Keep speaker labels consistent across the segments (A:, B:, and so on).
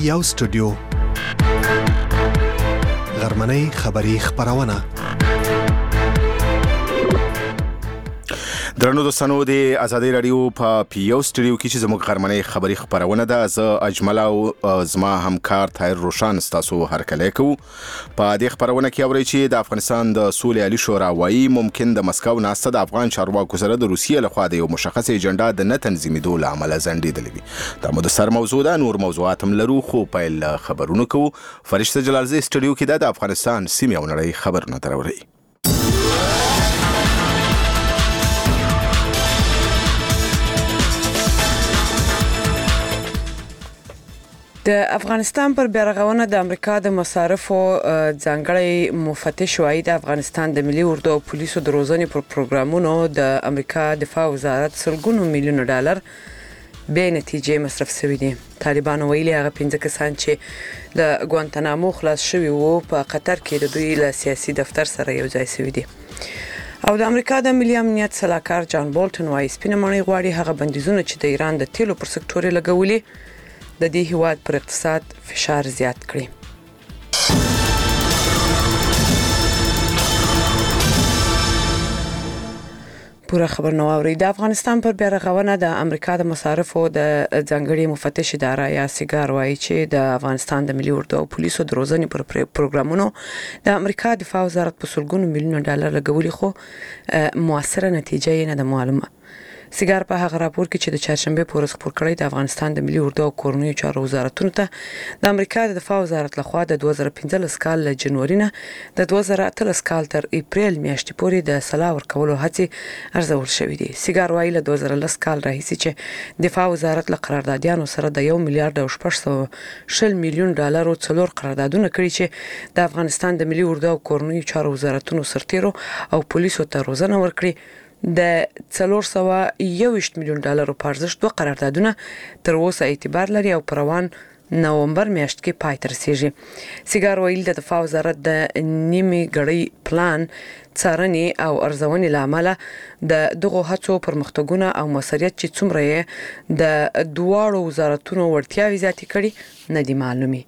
A: یو سټوډیو غرمنۍ خبری خبرونه درنو دوستانو د آزادۍ رادیو په پیو سټوډیو کې چې زموږ غرمنۍ خبری خبرونه ده زه اجمل او زما همکار طاهر روشان تاسو هرکلی کوو په دې خبرونه کې اورئ چې د افغانستان د سولې عالی شورا وايي ممکن د مسکو ناسته د افغان چارواکو سره د روسیې لخوا د یو مشخص اجنډا د نه تنظیمېدو له امله ځنډېدلې وي دا مو د سر موضوع ده نور موضوعات هم لرو خو پیل خبرونه کوو فرشته جلالزی سټوډیو کې د افغانستان سیمې او نړۍ خبرونه دراوړي
B: د افغانستان پر بیارغونه د امریکا د مصارفو ځانګړی مفتش وايي د افغانستان د ملي اردو او پولیسو د روزنې پر پروګرامونو د امریکا دفاع وزارت سلګونو میلیونه ډالر به نتیجې مصرف شوي دي طالبان ویلي هغه 15 کسان چې د ګوانتانامو خلاص شوي وو په قطر کې د دوی له سیاسي دفتر سره یو ځای شوي دي او د امریکا د ملي امنیت سلاکار جان بولټن وايي سپینه مړی غواړي هغه بندیزونه چې د ایران د تیلو پر سکتور لګولي د دې هیواد پر اقتصاد فشار زیات کړي پوره خبر نو اوري د افغانستان پر بیارغونه د امریکا د مصارفو د ځانګړي مفتش اداره یا سیګار وايي چې د افغانستان د ملي اردو او پولیسو د روزنې پر پروګرامونو د امریکا دفاع وزارت په سلګونو میلیونه ډالر لګولي خو موثره نتیجه یې نه ده معلومه سیګار په هغه راپور کې چې د چهارشنبه په ورځ خپور کړی د افغانستان د ملي اردو او کورنیو چارو وزارتونو ته د امریکا د دفاع وزارت لخوا د 2015 کال له جنوري نه د 2013 کال تر اپریل میاشتې پورې د سلا ورکولو هڅې ارزول شوې دي سیګار وايي له 2010 کال راهیسې چې دفاع وزارت له قراردادیانو سره د 1 میلیارډ او 800 میلیون ډالرو څلور قراردادونه کړي چې د افغانستان د ملي اردو او کورنیو چارو وزارتونو سرتیرو او پولیسو ته روزنه ورکړي د 421 میلیون ډالرو په ارزښت دوه قراردادونه تر اوسه اعتبار لري او پر روان نومبر میاشت کې پای ته رسیږي سیګار ویل د دفاع وزارت د نیمه غړي پلان څارنې او ارزونې لامل د دغه هڅو پرمختګونه او مسؤلیت چې څومره د دواړو وزارتونو ورتیاوي زیاتې کړي نه دي معلومي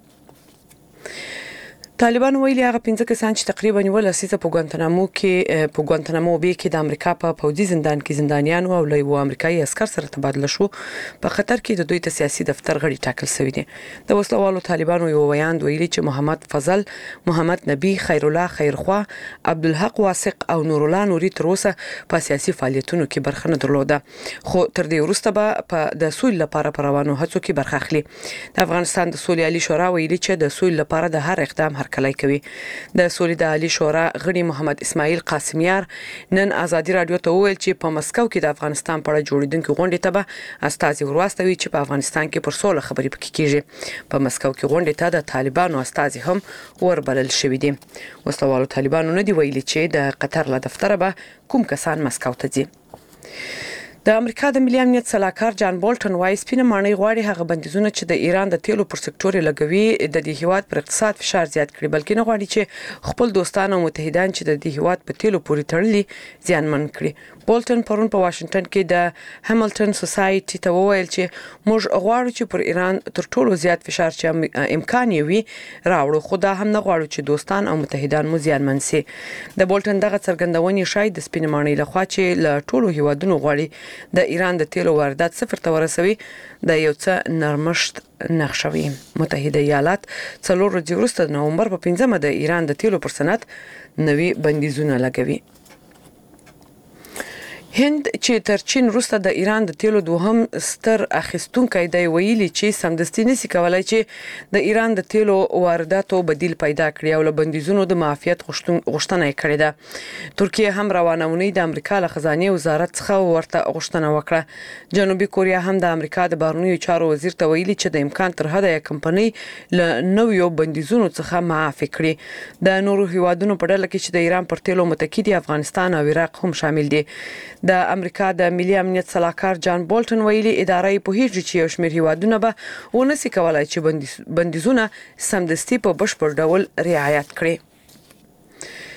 B: طالبان ویلي هغه 15 کسان چې تقریبا یو لسیزه په ګوانتانامو بی کې د امریکا په پوځي زندان کې زندانیان او له یو امریکایي عسكر سره تبادله شو په خطر کې د دوی ته سیاسي دفتر غړي ټاکل شوی دي د وسلوالو طالبانو یو بیان ویلي چې محمد فضل محمد نبی خیر الله خیرخوا عبدالحق واسق او نور الله نوري تر اوسه په سیاسي فعالیتونو کې برخه نه درلوده خو تر دې وروسته به د سولې لپاره پر روانو هڅو کې برخه اخلي د افغانستان د سولې عالی شورا ویلي چې د سولې لپاره د هر اقدام کلای کوي د سولې د عالی شورا غړي محمد اسماعیل قاسمیار نن آزادي رادیو ته وویل چې په مسکو کې د افغانستان په اړه جوړیدونکو غونډې ته به استازي ورواستوي چې په افغانستان کې پر سوله خبرې پکې کیږي په مسکو کې غونډې ته د طالبانو استازي هم وربلل شوي دي وسلوالو طالبانو نه دی ویلي چې د قطر له دفتر به کوم کسان مسکو ته ځي د امریکا د ملي امنیت سلاکار جان بولټن وايي سپینه مړی غواړي هغه بندیزونه چې د ایران د تیلو پر سکتور لګوي د دې هیواد پر اقتصاد فشار زیات کړي بلکې نه غواړي چې خپل دوستان او متحدان چې د دې هیواد په تیلو پورې تړلي زیانمن کړي بولټن پرون په واشنگټن کې د هاملټن سوسایټي ته وویل چې موږ غواړو چې پر ایران تر ټولو زیات فشار چې امکان یې وي راوړو خو دا هم نه غواړو چې دوستان او متحدان مو زیانمن شي د بولټن دغه څرګندونې شاید د سپینه مړی لخوا چې له ټولو هیوادونو غواړي د ایران د تیلو واردات صفر ته ورسوي د یو څه نرمښت نقشوي متحده ایالات څلور ورځې وروسته د نومبر په 15 د ایران د تیلو پر صنعت نوي بندیزونه لګوي هند چې تر چین وروسته د ایران د تیلو دوهم ستر اخیستونکي دی ویلي چې سمدستي نشي کولای چې د ایران د تیلو وارداتو بدیل پیدا کړي او له بندیزونو د معافیت غوښتنه کړې ده ترکیه هم روانونی د امریکا له خزانه وزارت څخه ورته غوښتنه وکړه جنوبي کوریا هم د امریکا د بهرنیو چارو وزیر ته ویلي چې د امکان تر حده کمپنۍ له نویو بندیزونو څخه معاف کړي د نورو هیوادونو په ډله کې چې د ایران پر تیلو متکی دي افغانستان او عراق هم شامل دي د امریکا د ملي امنیت سلاکار جان بولټن ویلي ادارې په هیڅ چې یو شمېر هیوادونه به ونسي کولای چې بندیزونه سمدستي په بشپړ ډول رعایت کړي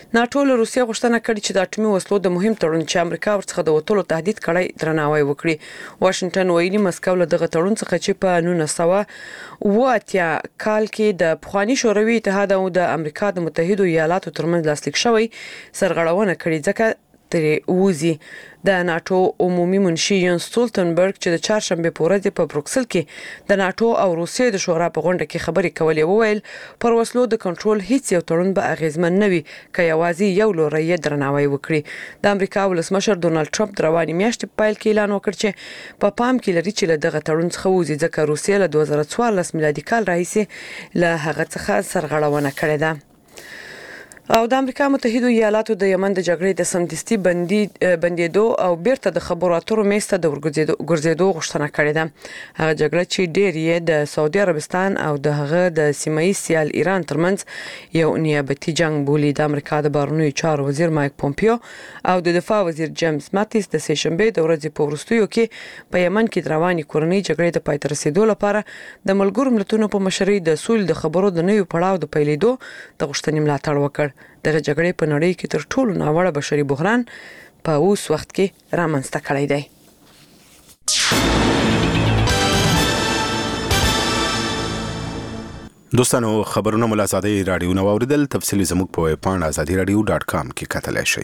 B: ناتو له روسیې غوښتنه کړې چې د اټومي وسلو د مهم تړون چې امریکا ورڅخه د وټولو تهدید کړی درناوی وکړي. واشنگټن ویلي مسکو له دغه تړون څخه چې په 1980 کال کې د پخوانی شوروي اتحاد او د امریکا د متحده ایالاتو ترمنځ لاسلیک شوی سرغړونه کړې ځکه ترې ووزي. د ناتو عمومي منشي یون ستولتنبرګ چې د چهارشنبه په ورځ په بروکسل کې د ناتو او روسیې د شورا په غونډه کې خبرې کولې وویل پر وسلو د کنټرول هیڅ یو تړون به اغیزمن نه وي که یوازې یو لوری یې درناوی وکړي. د امریکا ولسمشر ډونالد ټرمپ د رواني میاشتې په پیل کې اعلان وکړ چې په پام کې لري چې له دغه تړون څخه ووځي ځکه روسیې له 2014 میلادي کال راهیسې له هغه څخه سرغړونه کړې ده. او د امریکا متحده ایالاتو د یمن د جګړې د سمدستي بندیدو او بیرته د خبرو اترو میسته د ورګرځېدو غوښتنه کړې ده. هغه جګړه چې ډېر یې د سعودي عربستان او د هغه د سیمایي سیال ایران ترمنځ یو نیابتي جنگ بولی. د امریکا د بهرنیو چارو وزیر مایک پومپیو او د دفاع وزیر جیمز ماتیس د سهشنبه د ورځې په وروستیو کې په یمن کې د رواني کورنۍ جګړې د پای ته رسیدو لپاره د ملګرو ملتونو په مشرۍ د سولې د خبرو د نویو پړاو د پیلېدو د غوښتنې ملاتړ وکړ. دغه جګړې په نړۍ کې تر ټولو ناوړه بشري بحران په اوس وخت کې رامنځته کړی دی.
A: دوستانو خبرونه مو له آزادۍ راډیو نه واوریدل. تفصیلي زموږ په ویب پاڼه azadiiradio.com کې کتلای شئ.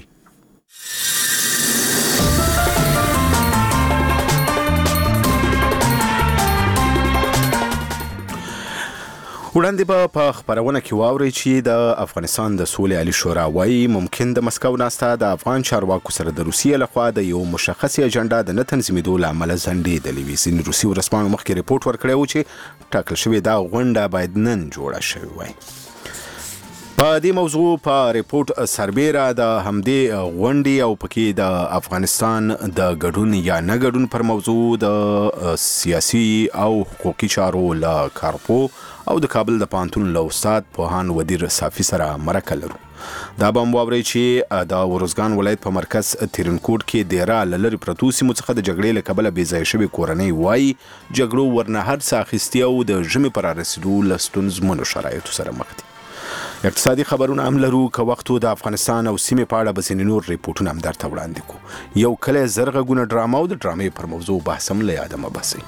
A: وړاندې په خبرونه کې واوري چې د افغانستان د سولې عالی شورا وايي ممکن د مسکو ناسته د افغان چارواکو سره د روسیې لخوا د یو مشخص اجنډا د نه تنظیمېدو لامل ځنډېدلې وي. ځینې روسي ورسپانو مخکې ریپورت ورکړی و چې ټاکل شوې دا غونډه باید نن جوړه شوې وای. په دې موضوع په ریپورت سربېره د همدې غونډې او پکې د افغانستان د ګډون یا نه ګډون پر موضوع د سیاسي او حقوقي چارو له کارپو او د کابل د پانتون له استاد پوهان ودیر صافي سره مرکه لرو. دا به هم واورئ چې د وروزګان ولایت په مرکز تیرنکوټ کې دیره له لرې پرتو سیمو څخه د جګړې له کبله بېځایه شوې کورنۍ وایي جګړو ورنه هر څه اخیستي او د ژمي په رارسېدو له ستونزمنو شرایطو سره مخ دي. اقتصادي خبرونه هم لرو که وختو د افغانستان او سیمې په اړه به ځینې نور ریپورټونه هم درته وړاندې کو. یو کلی زر غږونه ډرامه او د ډرامې پر موضوع بحث هم له یاده مه باسئ.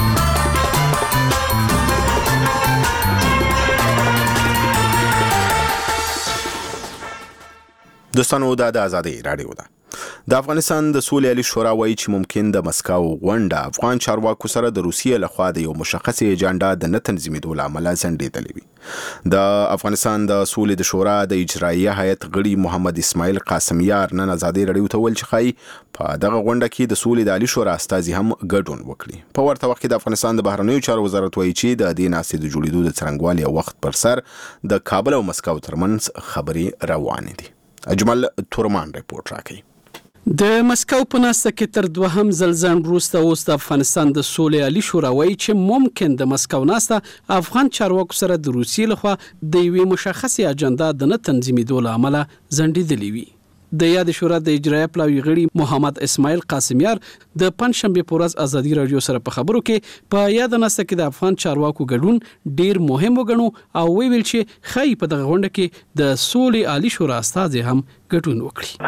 A: دوستانو دا د آزادۍ راډیو ده. د افغانستان د سولې عالی شورا وایي چې ممکن د مسکو غونډه افغان چارواکو سره د روسیې لخوا د یو مشخص اجنډا د نه تنظیمېدو له امله ځنډېدلې وي. د افغانستان د سولې د شورا د اجراییه هیئت غړي محمد اسماعیل قاسمیار نن آزادۍ راډیو ته ویل چې ښایي په دغه غونډه کې د سولې د عالی شورا استازي هم ګډون وکړي. په ورته وخت کې د افغانستان د بهرنیو چارو وزارت وایي چې د دې ناستې د جوړېدو د څرنګوالي وخت پر سر د کابل او مسکو ترمنځ خبرې روانې دي. اجمل تورمان ریپورت راکوي.
C: د مسکو په ناسته کې تر دوهم ځل ځنډ وروسته اوس د افغانستان د سولې عالی شورا وایي چې ممکن د مسکو ناسته افغان چارواکو سره د روسیې لخوا د یوې مشخصې اجنډا د نه تنظیمېدو له امله ځنډېدلې وي. د یاد شورا د اجرایه پلاوی غړي محمد اسماعیل قاسمیار د پنځشنبه په ورځ آزادۍ راډیو سره په خبرو کې په یاد ناسته کې د افغان چارواکو ګډون ډیر مهم وګڼو او ویل چې خای په دغه غونډه کې د سولې عالی شورا استازي هم ګډون وکړي.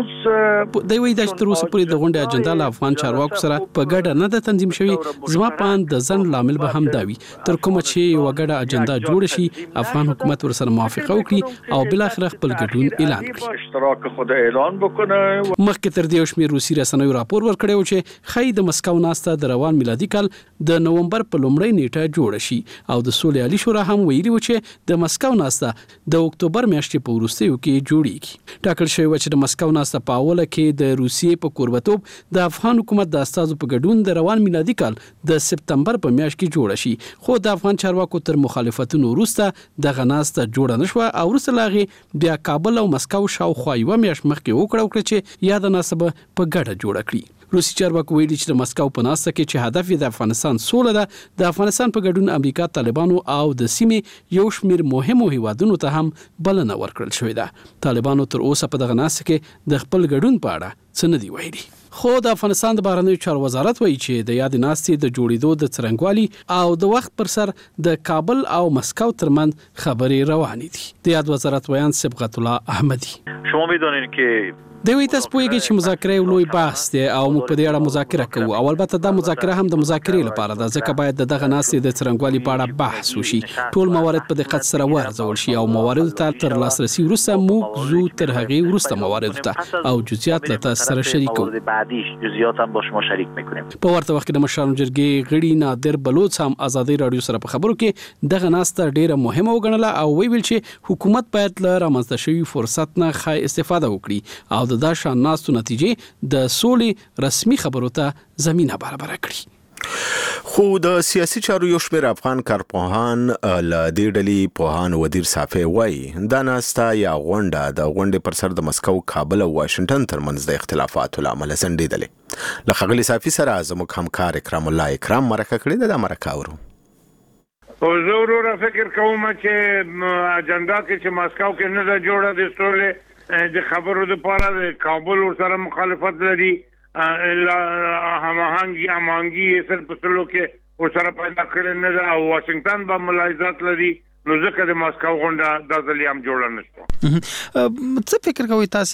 C: هنوز د وی د تر اوسه پورې د غونډې اجنډا له افغان چارواکو سره په ګډه نه د تنظیم شوی. زما پان د ځنډ لامل به هم داوي تر کومه چې یو ګډه اجنډا جوړ شي افغان حکومت ورسره موافقه وکړي او بل اخر خپل ګډون اعلان کړي.
D: اعلان بکنه.
C: مخکې تر دې شمیر روسي رسنیو راپور ورکړی و چې خای د مسکو ناسته د روان میلادي کال د نومبر په لومړۍ نیټه جوړ شي او د سولې عالی شورا هم ویلي و چې د مسکو ناسته د اکتوبر میاشتې په وروستیو کې جوړیږي. ټاکل شوی و چې د مسکو ناسته په اوله کې د روسیې په کوربتوب د افغان حکومت د استازو په ګډون د روان میلادي کال د سپتمبر په میاشت کې جوړ شي. خو د افغان چارواکو تر مخالفتونو وروسته دغه ناسته جوړه نشوه او وروسته لاغي بیا کابل او مسکو شاوخوا یوه میاشت مخکې وکړه چې یاد ناسبه په ګډه جوړه کړي. روسي چارواکو ویلي چې د مسکو په ناسته کې چې هدف یې د افغانستان سوله ده د افغانستان په ګډون امریکا طالبانو او د سیمې یو شمیر مهمو هیوادونو ته هم بلنه ورکړل شوې ده. طالبانو تر اوسه په دغه ناسته کې د خپل ګډون په اړه څه نه دی ویلي. خو د افغانستان د بهرنیو چارو وزارت وایي چې د یاد ناستې د جوړېدو د څرنګوالي او د وخت پر سر د کابل او مسکو ترمن خبرې روانې دي. د یاد وزارت ویان صبغت الله احمدی:
D: شما میدونید که
C: دوی تاسو پوهیږئ چې مذاکره یو لوی بحث دی او موږ په دې اړه مذاکره کوو او البته دا مذاکره هم د مذاکرې لپاره ده، ځکه باید دغه ناستې د څرنګوالي په اړه بحث وشي، ټول موارد په دقت سره وارزول شي او مواردو ته تر لاسرسي وروسته موږ زو تر هغې وروسته مواردو ته او جزئیات له تاسو سره شریکو. په ورته وخت کې د مشرانو جرګې غړي نادر بلوچ هم ازادي رادیو سره په خبرو کې دغه ناسته ډیره مهمه وګڼله او ویل چې حکومت باید له رامنځته شوي فرصت نه ښه استفاده وکړي او د شان ناستو نتیجې د سولې رسمي خبرو ته زمينه برابر کړي.
A: خو د سیاسي چارو یو شمېر افغان کارپوهان له دې ډلې پوهان ودیر صافی وایي دا ناسته یا غونډه د غونډې پر سر د مسکو، کابل او واشنگټن ترمنځ د اختلافاتو له امله ځنډېدلې. له ښاغلي صافی سره زموږ همکار اکرام الله اکرام مرکه کړې ده. مرکه اورو.
E: زه وروره فکر کوم چې اجنډا کې چې مسکو کې نه ده جوړه د سولې د خبرو لپاره د کابل سره مخالفت لري، هماهنګي سر په سلو کې ورسره پیدا کړل نه ده او واشنگټن به ملاحظات لري، نو ځکه د ماسکو غونډه د ځلې هم جوړه نشته.
F: څه فکر کوي تاسو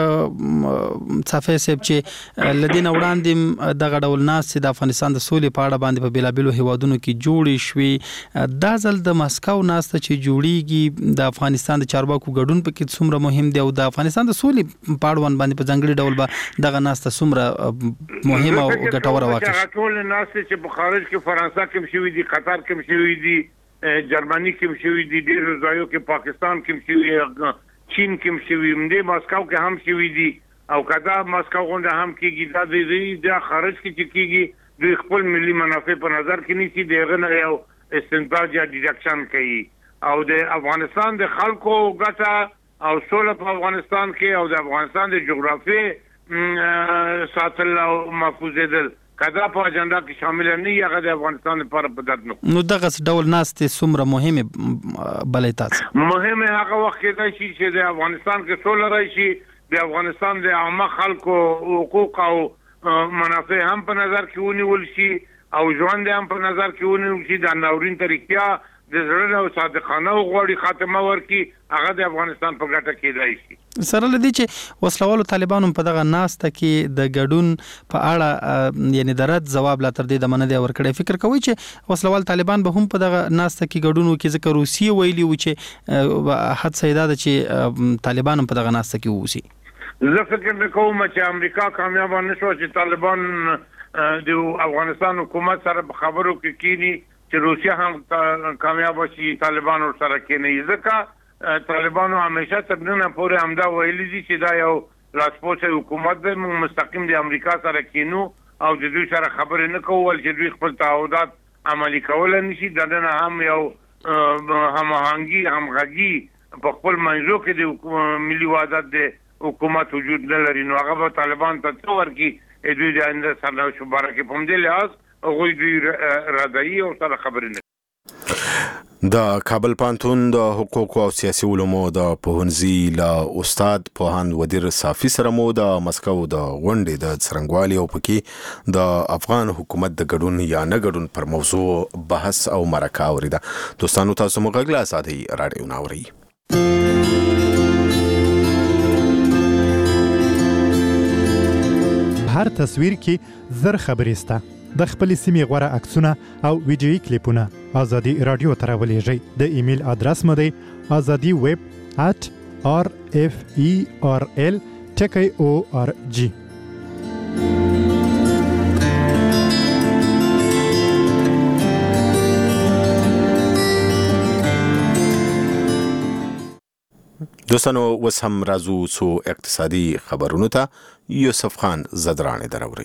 F: صافی صاحب چې لدین وړاندې د غډول ناس د افغانستان د سولې په اړه باندې په بیلابلو هیوادونو کې جوړې شوې، دا ځل د ماسکو ناس ته چې جوړیږي د افغانستان د چارواکو ګډون پکې څومره مهم دی او د افغانستان د سولې په اړه باندې په ځانګړي ډول به دغه ناس ته څومره مهمه او ګټوره واقع شي؟
E: ټول ناس چې په خارج کې فرانسه کې شوي دي، قطر کې شوي دي، جرمني کې شوي دي، ډېر ځایو کې پاکستان کې شوي، چین کې شوي، د ماسکو کې هم شوي دي او کدا ماسکو غونډه هم کېږي. دا خارج کې چې کېږي دوی خپل ملي منافع په نظر کې نیسي، دغه نه یو استنتاج یا ډیډکشن کوي او د افغانستان د خلکو ګټه او سوله په افغانستان کې او د افغانستان د جغرافي ساتل او محفوظېدل کدا په اجنډا کې شامل نه یي، هغه د افغانستان لپاره په درد
F: نو دغه ډول ناستې څومره مهمه بلې تاسو؟
E: مهمه هغه وخت کې شي چې د افغانستان کې سوله راشي، د افغانستان د عامه خلکو حقوق او منافع هم په نظر کې ونیول شي او ژوند هم په نظر کې ونیول شي، د ناورین طریقې د زړه او صادقانه غوړي خاتمه ورکي، هغه د افغانستان په ګټه کېدای شي.
F: سره لدی چې وسلوالو طالبانو په دغه ناسته کې د ګډون په اړه یعنی د رد جواب لا تر دې د مننه ورکړی، فکر کوي چې وسلوال طالبان به هم په دغه ناسته کې ګډون وکړي، ځکه روسیه ویلي و چې حد سیدا ده چې طالبان په دغه ناسته کې ووسی.
E: زه فکر کوم چې امریکا کامیاب نشو چې طالبان د افغانستان حکومت سره په خبرو کې کینی چې روسیه هم کامیاب شي، طالبان سره کې نه، ځکه طالبانو همیشه تر نن پورې همدا ویلي دي چې دا یو لاسپوڅه حکومت دی، موږ مستقیم د امریکا سره کینو او د دوی سره خبرې نه کوو چې دوی خپل تعهدات عملي کولای نشي. د نن هم یو هماهنګي همغږي په خپل منځو کې د ملي وحدت د حکومت وجود نه لري، نو هغه به طالبان ته څه ورکړي دوی د آینده سره شباره کې په همدې لحاظ هغوی دوی رادایي او سره خبرې نه.
A: د کابل پوهنتون د حقوقو او سیاسي علومو د پوهنځي له استاد پوهاند ودیر صافی سره مو د مسکو د غونډې د څرنګوالي او پکې د افغان حکومت د ګډون یا نه ګډون پر موضوع بحث او مرکه اوریده. دوستانو تاسو مو غږ له ازادي رادیو ناوري.
G: هر تصویر کې زر خبرې سته، د خپل سیمې غوړه عکسونه او ویډیويي کلیپونه ازادي رادیو ته راولېږئ. د ایمیل ادرس مو دی azadi@referl.org.
A: دوستانو وس هم راځو څو اقتصادي خبرونو ته. یوسف خان زدرانی دراوري.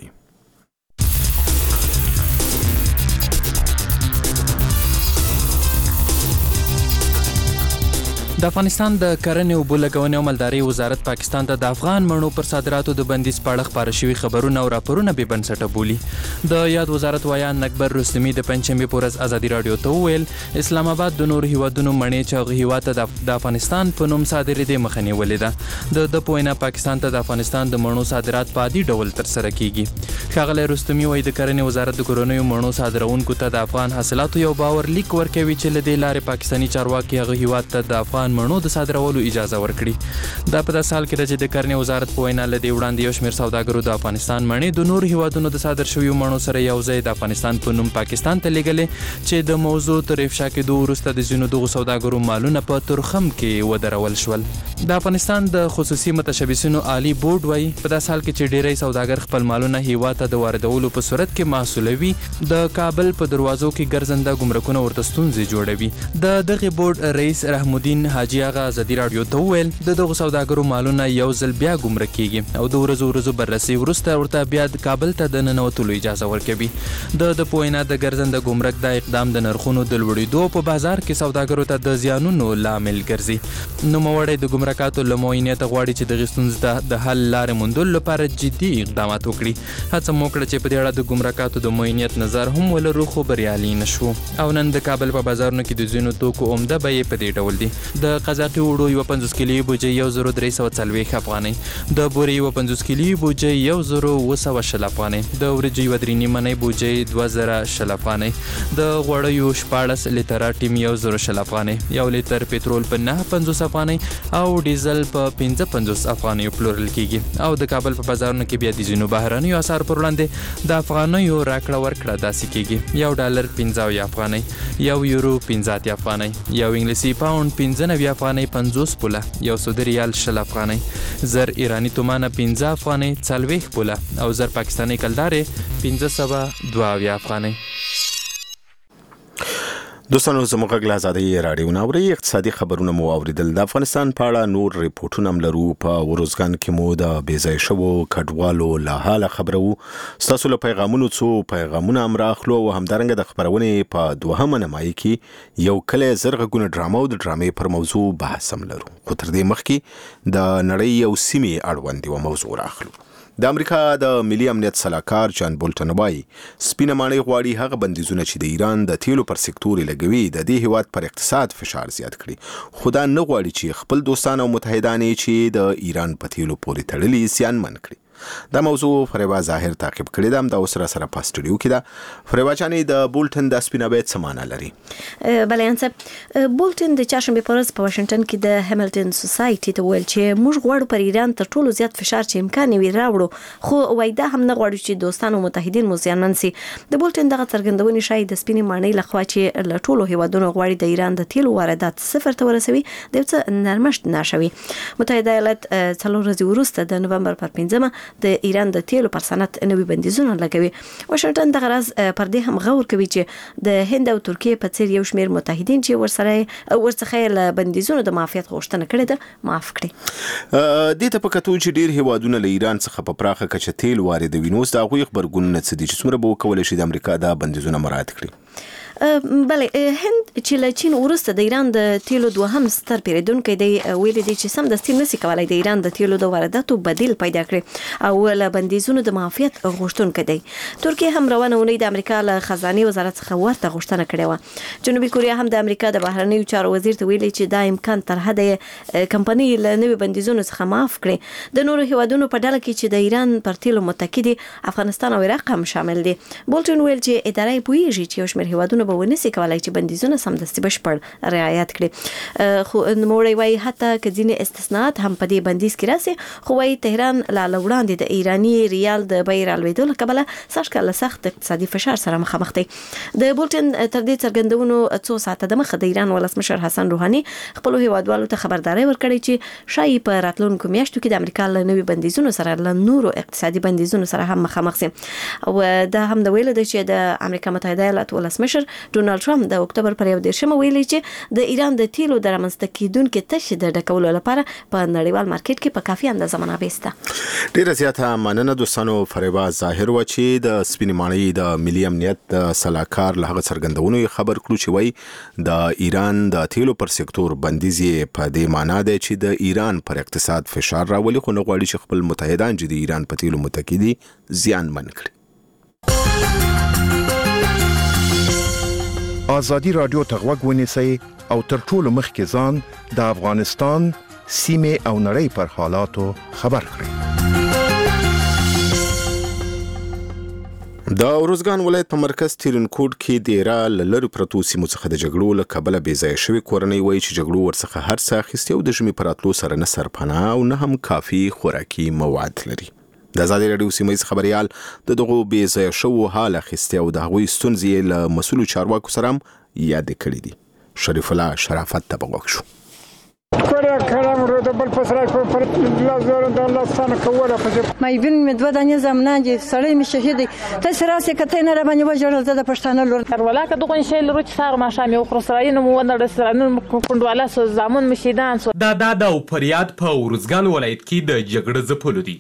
D: د افغانستان د کرنې او اوبو لګونې او مالدارۍ وزارت پاکستان ته د افغان مڼو پر صادراتو د بندیز په اړه خپاره شوي خبرونه او راپورونه بې بنسټه بولي. د یاد وزارت وایان اکبر رستمي د پنجشنبې په ورځ ازادي راډیو ته وویل اسلام آباد د نورو هیوادونو مڼې چې هغه هیواد ته د افغانستان په نوم صادرېدې مخه نیولې ده. د په وینا پاکستان ته د افغانستان د مڼو صادرات په عادي ډول ترسره کیږي. ښاغلی رستمي وایي د کرنې وزارت د کورنیو مڼو صادروونکو ته د افغان حاصلاتو یو باور لیک ورکوي چې له دې لارې پاکستاني چارواکي هغه هیواد ته د افغان مڼو د صادرولو اجازه ورکړي. دا په داسې حال کې ده چې د کرنې وزارت په وینا له دې وړاندې یو شمېر سوداګرو د افغانستان مڼې د نورو هیوادونو د صادر شویو مڼو سره یو ځای د افغانستان په نوم پاکستان ته لیږلې چې د موضوع تر افشا کېدو وروسته د ځینو دغو سوداګرو مالونه په تورخم کې ودرول شول. د افغانستان د خصوصي متشبثینو عالی بورډ وایي په داسې حال کې چې ډېری سوداګر خپل مالونه هیواد ته د واردولو په صورت کې محصولوي د کابل په دروازو کې ګرځنده ګمرکونه ورته ستونزې جوړوي. د دغه بورډ رئیس رحم الدین حاجي هغه ازادي راډیو ته وویل د دغو سوداګرو مالونه یو ځل بیا ګمرک کیږي او د ورځو بررسي وروسته ورته بیا کابل ته د ننوتلو اجازه ورکوي. د په وینا د ګرځنده ګمرک دا اقدام د نرخونو د لوړېدو په بازار کې سوداګرو ته د زیانونو لامل ګرځي. نوموړی د ګمرکاتو له معاینې ته غواړي چې دغې ستونزې ته د حل لارې موندلو لپاره جدي اقدامات وکړي. هڅه مو وکړه چې په دې اړه د ګمرکاتو د معاینیت نظر هم ولرو خو بریالي نه شو. او نن د کابل په بازارونو کې د ځینو توکو عمده بیې په دې ډول دي. د قزاقي وړو 50 کیلویي بوجۍ 1340 افغانۍ، د بورې 50 کیلویي بوجۍ 1920 افغانۍ، د وریجو 3 منۍ بوجۍ 2010 افغانۍ، د غوړیو 14 لیتره ټیم 1010 افغانۍ، 1 لیتر پټرول په 950 افغانۍ او ډیزل په 55 افغانۍ پلورل کیږي. او د کابل په بازارونو کې بیا د ځینو بهرنیو اسعارو پر وړاندې د افغانیو راکړه ورکړه داسې کیږي. $1 15 افغانۍ، €1 15 افغانۍ، یو انګلیسي پاوند 95 افغانۍ 50 پوله، یو سعودي ریال 60 افغانۍ، زر ایرانی تومانه 15 افغانۍ 40 پوله او زر پاکستاني کلدارې 522 افغانۍ.
A: دوستانو زموږ غږ له ازادۍ راډیو نه اورئ. اقتصادي خبرونه مو اوریدل. د افغانستان په اړه نور ریپورټونه هم لرو. په وروزګان کې مو د بېځایه شوو کډوالو له حاله خبرو. ستاسو له پیغامونو څو پیغامونه هم راخلو او همدارنګه د خبرونې په دوهمه نمایي کې یو کلی زرغږونه ډرامه او د ډرامې پر موضوع بحث هم لرو. خو تر دې مخکې د نړۍ یو سیمې اړوند یوه موضوع راخلو. د امریکا د ملي امنیت سلاکار جان بولټن وایي سپینه ماڼۍ غواړي هغه بندیزونه چې د ایران د تیلو پر سکتور لګوي د دې هیواد پر اقتصاد فشار زیات کړي. خو دا نه غواړي چې خپل دوستان او متحدان چې د ایران په تیلو پورې تړلي زیانمن کړي. دا موضوع فریبا ظاهر تعقیب کړی ده. دا اوس سره په سټوډیو کې ده. فریبا جانې د بولټن د سپینه بیت څه معنی لري؟
H: بله انصب بولټن د چهارشنبې په ورځ په واشنګټن کې د هیملټن سوسایټي ته ویل چې موږ غواړو پر ایران تر ټولو زیات فشار چې امکان وي راوړو، خو وایي دا هم نه غواړو چې دوستان او متحدین مو زیانمن سي. د بولټن دغه څرګندونې ښایي د سپینې ماڼۍ لخوا چې له ټولو هیوادونو غواړي د ایران د تیلو واردات صفر ته ورسوي د یو څه نرمښت نښوي. متحده ایالات 4 ورځې وروسته د نومبر پر 5 د ایران د تیلو پر صنعت نوي بندیزونه لګوي. واشنګټن دغه راز پر دې هم غور کوي چې د هند او ترکیه په څیر یو شمېر متحدین چې ورڅخه له بندیزونو د معافیت غوښتنه کړې ده معاف کړي.
A: دې ته په کتو چې ډیر هیوادونه له ایران څخه په پراخه کچه تیل واردوي، نو د هغوی خبرګونونه څه دي چې څومره به وکولی شي د امریکا دا بندیزونه مراعات کړي؟
H: بله هند چې له چین وروسته د ایران د تیلو دوهم ستر پیرودونکی دی ویلي دی چې سمدستي نشي کولای د ایران د تیلو د وارداتو بدیل پیدا کړي او له بندیزونو د معافیت غوښتونکی دی. ترکیه هم روانه اونۍ د امریکا له خزانه وزارت څخه ورته غوښتنه کړې وه. جنوبي کوریا هم د امریکا د بهرنیو چارو وزیر ته ویلي چې دا امکان تر حده کمپنۍ له نوي بندیزونو څخه معاف کړي. د نورو هیوادونو په ډله کې چې د ایران پر تیلو متکی دي افغانستان او عراق هم شامل دي. بولټن ویل چې ادارې پوهیږي چې یو شمېر هیوادونو به ونسي کولای چې بندیزونه سمدستي بشپړ رعایت کړي. خو نوموړی وایي حتی که ځینې استثناءات هم په دې بندیز کې راسي، خو وایي تهران لا وړاندې د ایراني ریال د بیې رالوېدو له کبله سږکال له سخت اقتصادي فشار سره مخامخ دی. د بولټن تر دې څرګندونو څو ساعته دمخه د ایران ولسمشر حسن روحاني خپلو هیوادوالو ته خبرداری ورکړی چې ښایي په راتلونکو میاشتو کې د امریکا له نوي بندیزونو سره له نورو اقتصادي بندیزونو سره هم مخامخ شي. او دا هم د ویلو دی چې د امریکا متحده ایالاتو ولسمشر ډونالد ټرمپ د اکتوبر پر 1 ویلي چې د ایران د تیلو د رامنځته کیدونکو تشې د ډکولو لپاره په نړیوال مارکیټ کې په کافي اندازه منابع شته.
A: ډیره زیاته مننه دوستانو. فریبا ظاهر و چې د سپینې ماڼۍ د ملي امنیت د سلاکار له هغه څرګندونو خبر کړو چې وایي د ایران د تیلو پر سکتور بندیز په دې معنی دی چې د ایران پر اقتصاد فشار راولي، خو نه غواړي چې خپل متحدان چې د ایران په تیلو متکی دي زیانمن کړي.
I: ازادي رادیو ته غوږ ونیسئ او تر ټولو مخکې ځان د افغانستان سیمې او نړۍ پر حالاتو خبر کړئ.
A: د ارزګان ولایت په مرکز تیرنکوټ کې د ایران لری پروتو سیمو څخه د جګړو له کبله بې ځای شوی کورنۍ وایي چې جګړو ورڅخه هر څه اخیستي او د ژمي پر راتلو سره نه سرپناه او نه هم کافي خوراکي مواد لري. د آزادي رادیو سیمایي خبريال د دغو بې ځای شوو حال اخیستي او د هغوی ستونزې له مسؤلو چارواکو سره هم یاد کړې دي. شریف الله شرافت ته وګورئ.
J: کلام رو د بل پسرای پر لازم د الله ستانه کوله په مې بن مې دوه دانې زمنان دي سړی مې شهید ته سراسي کته نه را باندې وجړل د پښتانه لور
K: تر ولاکه دغه شی لرو چې سار ما شامي او خرسراین مو ونه رسرانن کوندواله سو زامن مشیدان سو
L: دا فریاد په ورزګان ولایت کې د جګړه ځپلو دي.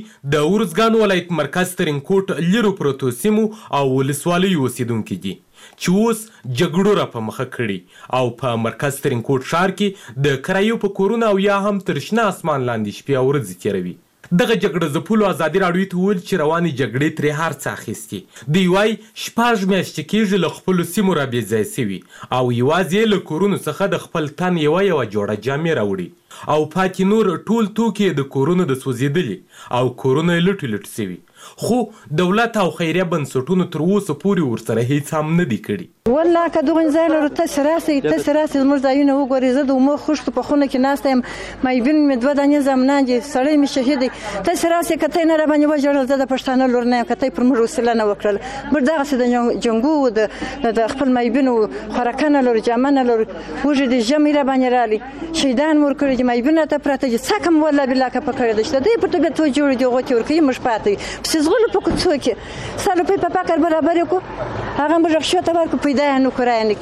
L: د ورزګان ولایت مرکز ترنکوټ لرو پروتو سیمو او ولسوالۍ اوسیدونکو دي چې اوس جګړو را په مخه کړي او په مرکز ترنکوټ ښار کې د کرایو په کورونه او یا هم تر شنه اسمان لاندې شپې او ورځې تیروي. دغه جګړه ځپلو ازادي راډیو ته ویل چې روانې جګړې ترې هر څه اخیستي. دوی وایي 6 میاشتې کېږي له خپلو سیمو را بې ځای سوي او یوازې له کورونو څخه د خپل تن یوه جوړه جامې راوړي او پاتې نور ټول توکي د کورونو د سوځېدلي او کورونه یې لټ سوي. خو دولت او خیریه بنسټونو تر اوسه پورې ورسره هیڅ هم نه دي کړي.
J: والله که دغه ځای لرو ته سراسي زموږ ځایونه وګورئ. زه د عمر خوشت په خونه کې ناسته یم. مې بن مې دوه دانې زمنان دي سړی مې شهید ته سراسي کته نه را باندې وجړل د پښتانه لور نه کته پر موږ وسیله نه وکړل. موږ دغه د جنګو د خپل مې بن خوراکانه لور جامانه لور وجه د جمع را باندې رالي شهیدان ورکړي چې مې بن ته پراته چې څکم والله بالله کا پکړه دشته دی په توګه تو جوړ دی غوتی ورکړي مش پاتې سزغلو په کوڅو کې سالو په پاکر برابر کو هغه موږ شو ته ورکو پیدا نه کورانه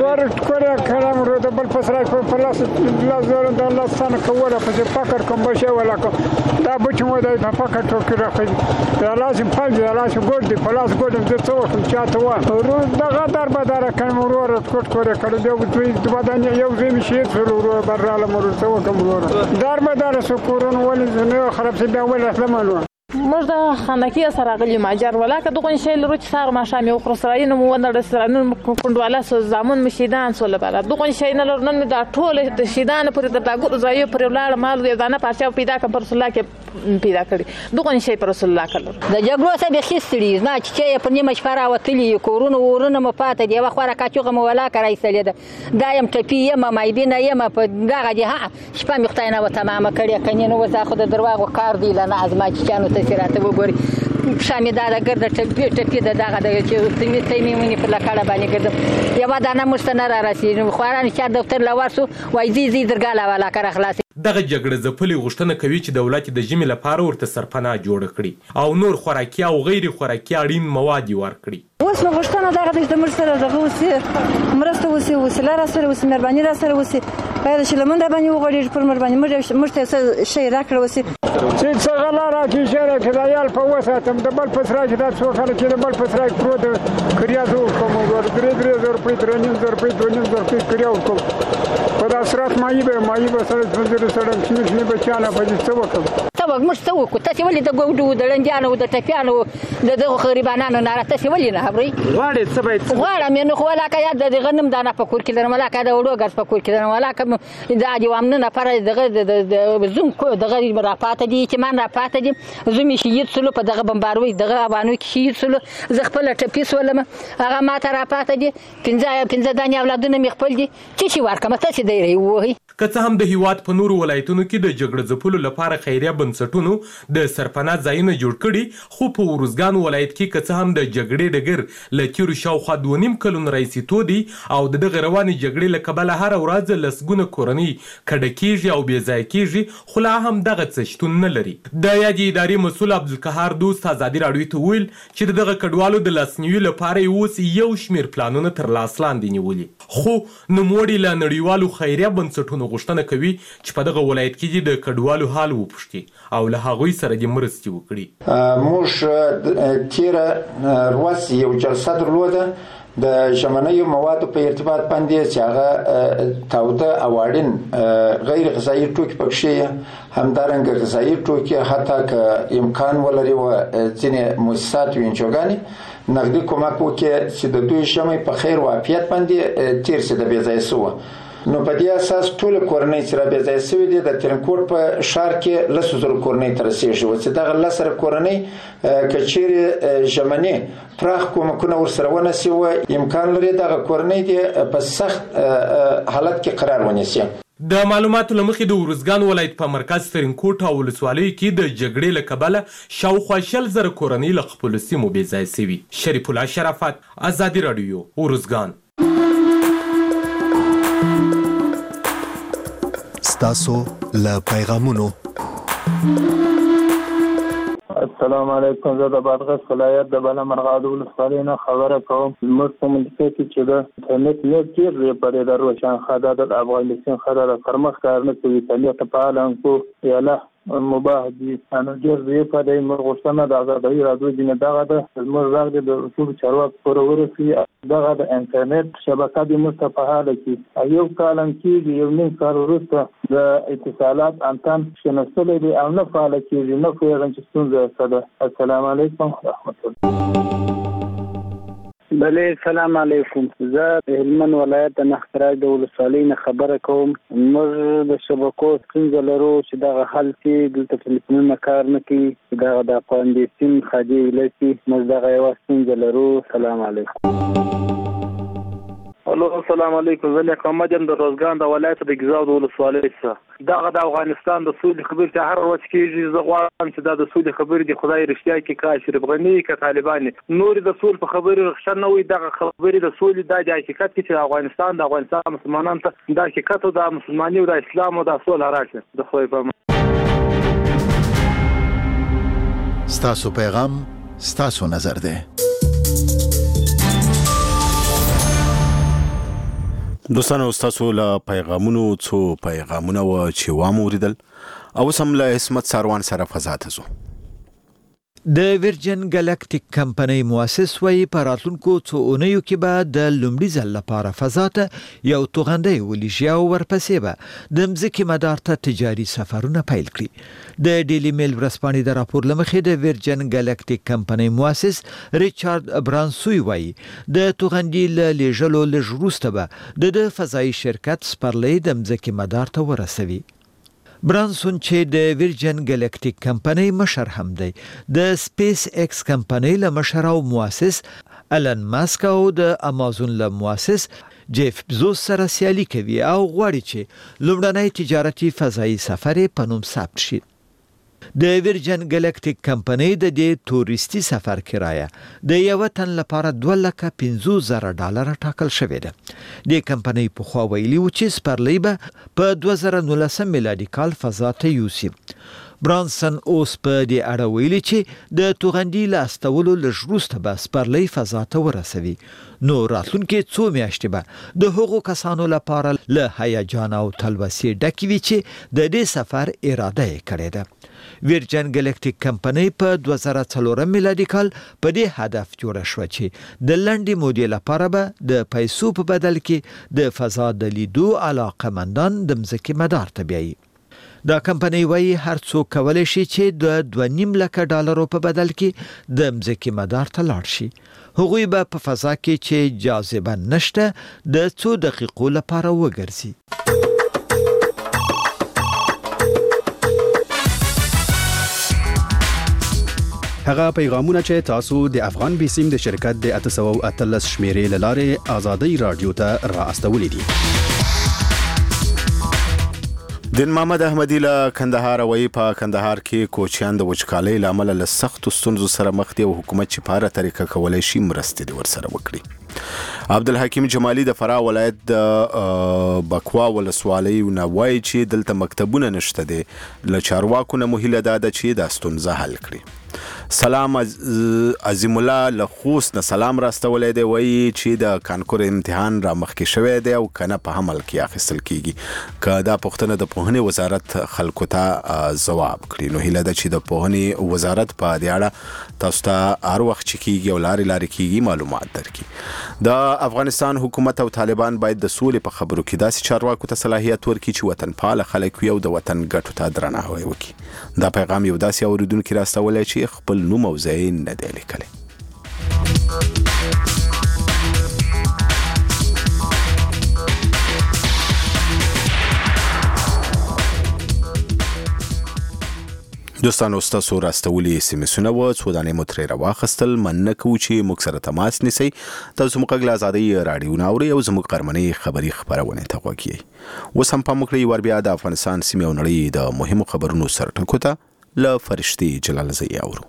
J: کور کلام رو د بل پسرای په لاس لازم د الله ستانه کوله په پاکر کوم بشه ولا کو دا بچ مو د پاکر ټوکی راخې دا لازم فل دا لازم ګور دی په لاس ګورم د څو کوم چاته و رو دغه در بدار کوم ورور کوټ کور کړه دی دوی د بدن یو زمي شي ورور براله مور څو کوم ورور در بدار سو کورون ولې نه خراب سي دا ول اسلامانو
K: موږ د خانکی سره غلی ماجر ولاکه دغه شی لرو چې سار ما شامي او خرسراین مو ونه رسرانن کوندواله سو زامن مشیدان سو لبره دغه شی نه لرنن دا ټول د شیدان پر د تاګور ځای پر ولړ مال دی دانه پارچا پیدا ک پر رسول الله کې پیدا کړی دغه شی پر رسول الله کړو
M: د جګړو سره به خستړي نه چې په نیمه شپه راوتلی کورونه ورونه مپاته دی واخره کاچوغه مو ولاکه راځلې ده دایم ټپی یم مې بینه یم په دغه دی ها شپه مختاینه و تمامه کړی کني نو وځه خو د درواغ کار دی لنه ازما چې چانو سراته وګوري شامې دا د ګرد ټپی دغه د چې تیمې ونی په لکړه باندې ګرځم یو دانه مستنه را رسیدو خواران چې دفتر لوارسو وای زی درګاله والا کار خلاص.
L: دغه جګړه ځپلې غوښتنه کوي چې دولت د ژمي لپاره ورته سرپناه جوړ کړي او نور خوراکي او غیر خوراکي اړین مواد ورکړي.
J: اوس نو غوښتنه دغه د موږ سره دغه وسی مرسته وسی وسیله را سره وسی مهرباني را سره وسی باید چې لمن را باندې وغوړي پر مهرباني موږ ته شي را کړو وسی چې څنګه را کې شهر کې دایال په وساتم د بل پسرا کې د څو خلک د بل پسرا پرو د کړیا زو کوم ور درې زر په 3000 په 2000 په کړیا کوم په دا سرات مایي به سره څنګه سره چې بچانه په دې څه وکړم
M: ته موږ څه وکړو تاسو ولې د ګوډو د لنجانو د ټپیانو د غریبانو نه تاسو ولې نه خبري
J: واړې څه باید
M: واړه مې نو خو ولاکه یاد د غنم دانه په کور کې درم ولاکه د وړو ګر په کور کې درم ولاکه د اجي وامنه نفر د زوم کو د غریب را پاتې دي چې مان را پاتې دي زوم شهید سلو په دغه بمباروي دغه افغانو کې شهید سلو ز خپل ټپی سولم هغه ماته را پاتې دي 15 دانې اولادونه مې خپل دي چې شي ورکمه تاسو دی وای
L: که څه هم د هیواد په نورو ولایتونو کې د جګړه ځپلو لپاره خیریه بنسټونو د سرپناه ځایونه جوړ کړي، خو په ارزګان ولایت کې که څه هم د جګړې ډګر له تیرو شاوخوا 2.5 کلونو راهیسې تودي او د دغه روانې جګړې له کبله هره ورځ لسګونه کورنۍ کډه کېږي او بې ځایه کېږي، خو لا هم دغه څه شتون نه لري. د یادې ادارې مسؤل عبدالقهار دوست ازادي راډیو ته وویل چې د دغه کډوالو د لاسنیوي لپاره یې اوس یو شمېر پلانونه تر لاس لاندې نیولي، خو نوموړي له نړیوالو خیریه بنسټونو غوښتنه کوي چې په دغه ولایت کې د کډوالو حال وپوښتي او له هغوی سره دې مرستې وکړي.
N: موږ تیره ورځ یو جلسه درلوده د ژمنیو موادو په ارتباط باندې چې هغه تاوده او اړین غیر غذایي توکي پکې همدارنګه غذایي توکي حتی که امکان ولري و ځینې مؤسسات و انجوګانې نقدي کومک وکړي چې د دوی ژمي په خیر و عافیت باندې تیر سي د بې ځایه سوه. نو په دې اساس ټول کورنۍ چې را بې ځایه سوي دي د ترنکوټ په ښار کې 100,000 کورنۍ ته رسېږي و چې دغه 10,000 کورنۍ که چیرې ژمني پراخ کومکونه ورسره ونسي و امکان لري دغه کورنۍ دې په سخت حالت کې قرار ونیسي.
L: د معلوماتو له مخې د ارزګان ولایت په مرکز ترنکوټ او ولسوالیو کې د جګړې له کبله شاوخوا 100,000 کورنۍ له خپلو سیمو بې ځایه سوي. شریف الله شرافت، ازادي راډیو، ارزګان.
O: ستاسو له پیغامونو.
P: السلام علیکم، زه د بادغیس ولایت د بله مرغاد ولسوالۍ نه خبره کوم. زموږ په منطقه کې چې د انټرنیټ نیټ ډېر دی پرې د روشنخه دا د افغانستان ښه ده، پرمخ کار نه کوي. طبیعت فعال انکو یاله مباح دي انو ډېر دی په دې موږ غوښتنه د ازادۍ راډیو دي نه دغه د زموږ غږ د ټولو چارواکو پورې ورسي دغه د انټرنیټ شبکه د مستفاده کی یو کالم کې یو نیم کال وروسته د اتصالات انتن شنسل دي او نه فعال کیږي، نه پوهیږم چې څنګه ده. السلام علیکم ورحمت الله.
Q: بله سلام علیکم، زه د هلمند ولایت د نخراج د ولسوالۍ نه خبره کوم. موږ د شبکو ستونزه لرو چې دغه حل کې دلته ټلیفونونه کار نه کوي، دغه د اپاندیسین خادي ویلسي موږ دغه یوه ستونزه لرو. سلام علیکم.
R: الو السلام علیکم، زه لیاقت محمد یم د روزګان د ولایت د ګیزاب د ولسوالۍ څخه. دغه د افغانستان د سولې خبرې چې هر ورځ کېږي، زه غواړم چې دا د سولې خبرې د خدای رښتیا کې که اشرف غني که طالبان نورې د سولې په خبرې رخصت نه وي. دغه خبرې د سولې دا د حقیقت کې چې افغانستان مسلمانانو ته د حقیقت او د مسلمانۍ او د اسلام او د سولې راشي. د خدای په امان.
O: ستاسو پیغام ستاسو نظر دی.
A: دوستانو ستاسو له پیغامونو څو پیغامونه و چې واموریدل او سم له اسمت ساروان سره فضا ته ځو.
S: د ورجن ګلکټیک کمپنۍ مؤسس وایي په راتلونکو څو اونیو کې به د لومړي ځل لپاره فضا ته یو توغندی ولیږي او ورپسې به د مځکې مدار ته تجاري سفرونه پیل کړي. د ډیلی میل ورځپاڼې د راپور له مخې د ورجن ګلکټیک کمپنۍ مؤسس ریچارد برانسوی وایي د توغندي له لیږلو لږ وروسته به د فضایي شرکت سپرلی د مځکې مدار ته ورسوي. برانسون چې د ورجن ګلکټیک کمپنۍ مشر هم دی، د سپیس ایکس کمپنۍ له مشر او مؤسس الن ماسک او د امازون له مؤسس جیف بزوس سره سیالي کوي او غواړي چې لومړنی تجارتي فضایي سفر په نوم ثبت شي. د ورجن ګلکټیک کمپنۍ د دې تورستی سفر کرایه د یو تن لپاره $250,000 ټاکل شوې ده. د کمپنۍ په خوا ویلي و چې سپرلی به په 2019 میلادي کال فضا ته یوسي. برانسن اوس په دې اړه ویلي چې د توغندي له استولو لږ وروسته به سپرلی فضا ته ورسوي. نو راتلونکي څو میاشتې به د هغو کسانو لپاره له هیجان او تلوسې ډکې وي چې د دې سفر اراده یې کړې ده. ورجن ګلکټیک کمپنۍ په 2004 میلادي کال په دې هدف جوړه شوه چې د لنډې مودې لپاره به د پیسو په بدل کې د فضا د لیدو علاقمندان د مځکې مدار ته بیایي. دا کمپنۍ وایي هر څوک کولی شي چې د $2.5 لک په بدل کې د مځکې مدار ته لاړ شي. هغوی به په فضا کې چې جاذبه نشته د څو دقیقو لپاره وګرځي.
T: هغه پیغامونه چې تاسو د افغان بیسیم د شرکت د 813 شمیرې لاره آزادۍ رادیو ته را استولې دي.
A: دین محمد احمدی له کندهار وایي په کندهار کې کوچیان د وچکالۍ له امله له سختو ستونزو سره مخ دي او حکومت چې په هره طریقه کولی شي مرستې دې ورسره وکړي. عبدالحکیم جمالي د فراه ولایت د بکوا ولسوالۍ نه وایي چې دلته مکتبونه نشته دي. له چارواکو نه مو هیله دا ده چې دا ستونزه حل کړي. سلام عظیم الله له خوست نه سلام راستولی دی. وایي چې د کانکور امتحان را مخکې شوی دی او کنه په حمل کې اخیستل کیږي. که دا پوښتنه د پوهنې وزارت خلکو ته ځواب کړي نو هیله ده چې د پوهنې وزارت په دې اړه تاسو ته هر وخت چې کیږي او لارې کیږي معلومات درکړي. د افغانستان حکومت او طالبان باید د سولې په خبرو کې داسې چارواکو ته صلاحیت ورکړي چې وطنپاله خلک وي او د وطن ګټو ته درناوی وکړي. دا پیغام یو داسې اوریدونکي راستولی چې خپل نوم او ځای نه دی لیکلی. دوستانو ستاسو راستولي سیمسونه و څو دانې مو ترې راواخیستل. مننه کوو چې موږ سره تماس نیسئ. تاسو موږ له ازادۍ راډیو نه اورئ او زموږ غرمنۍ خبري خپرونې ته غوږ یئ. اوس هم پام وکړئ ور بیا د افغانستان سیمې او نړۍ د مهمو خبرونو سرټکو ته له فرشتې جلالزۍ اورو.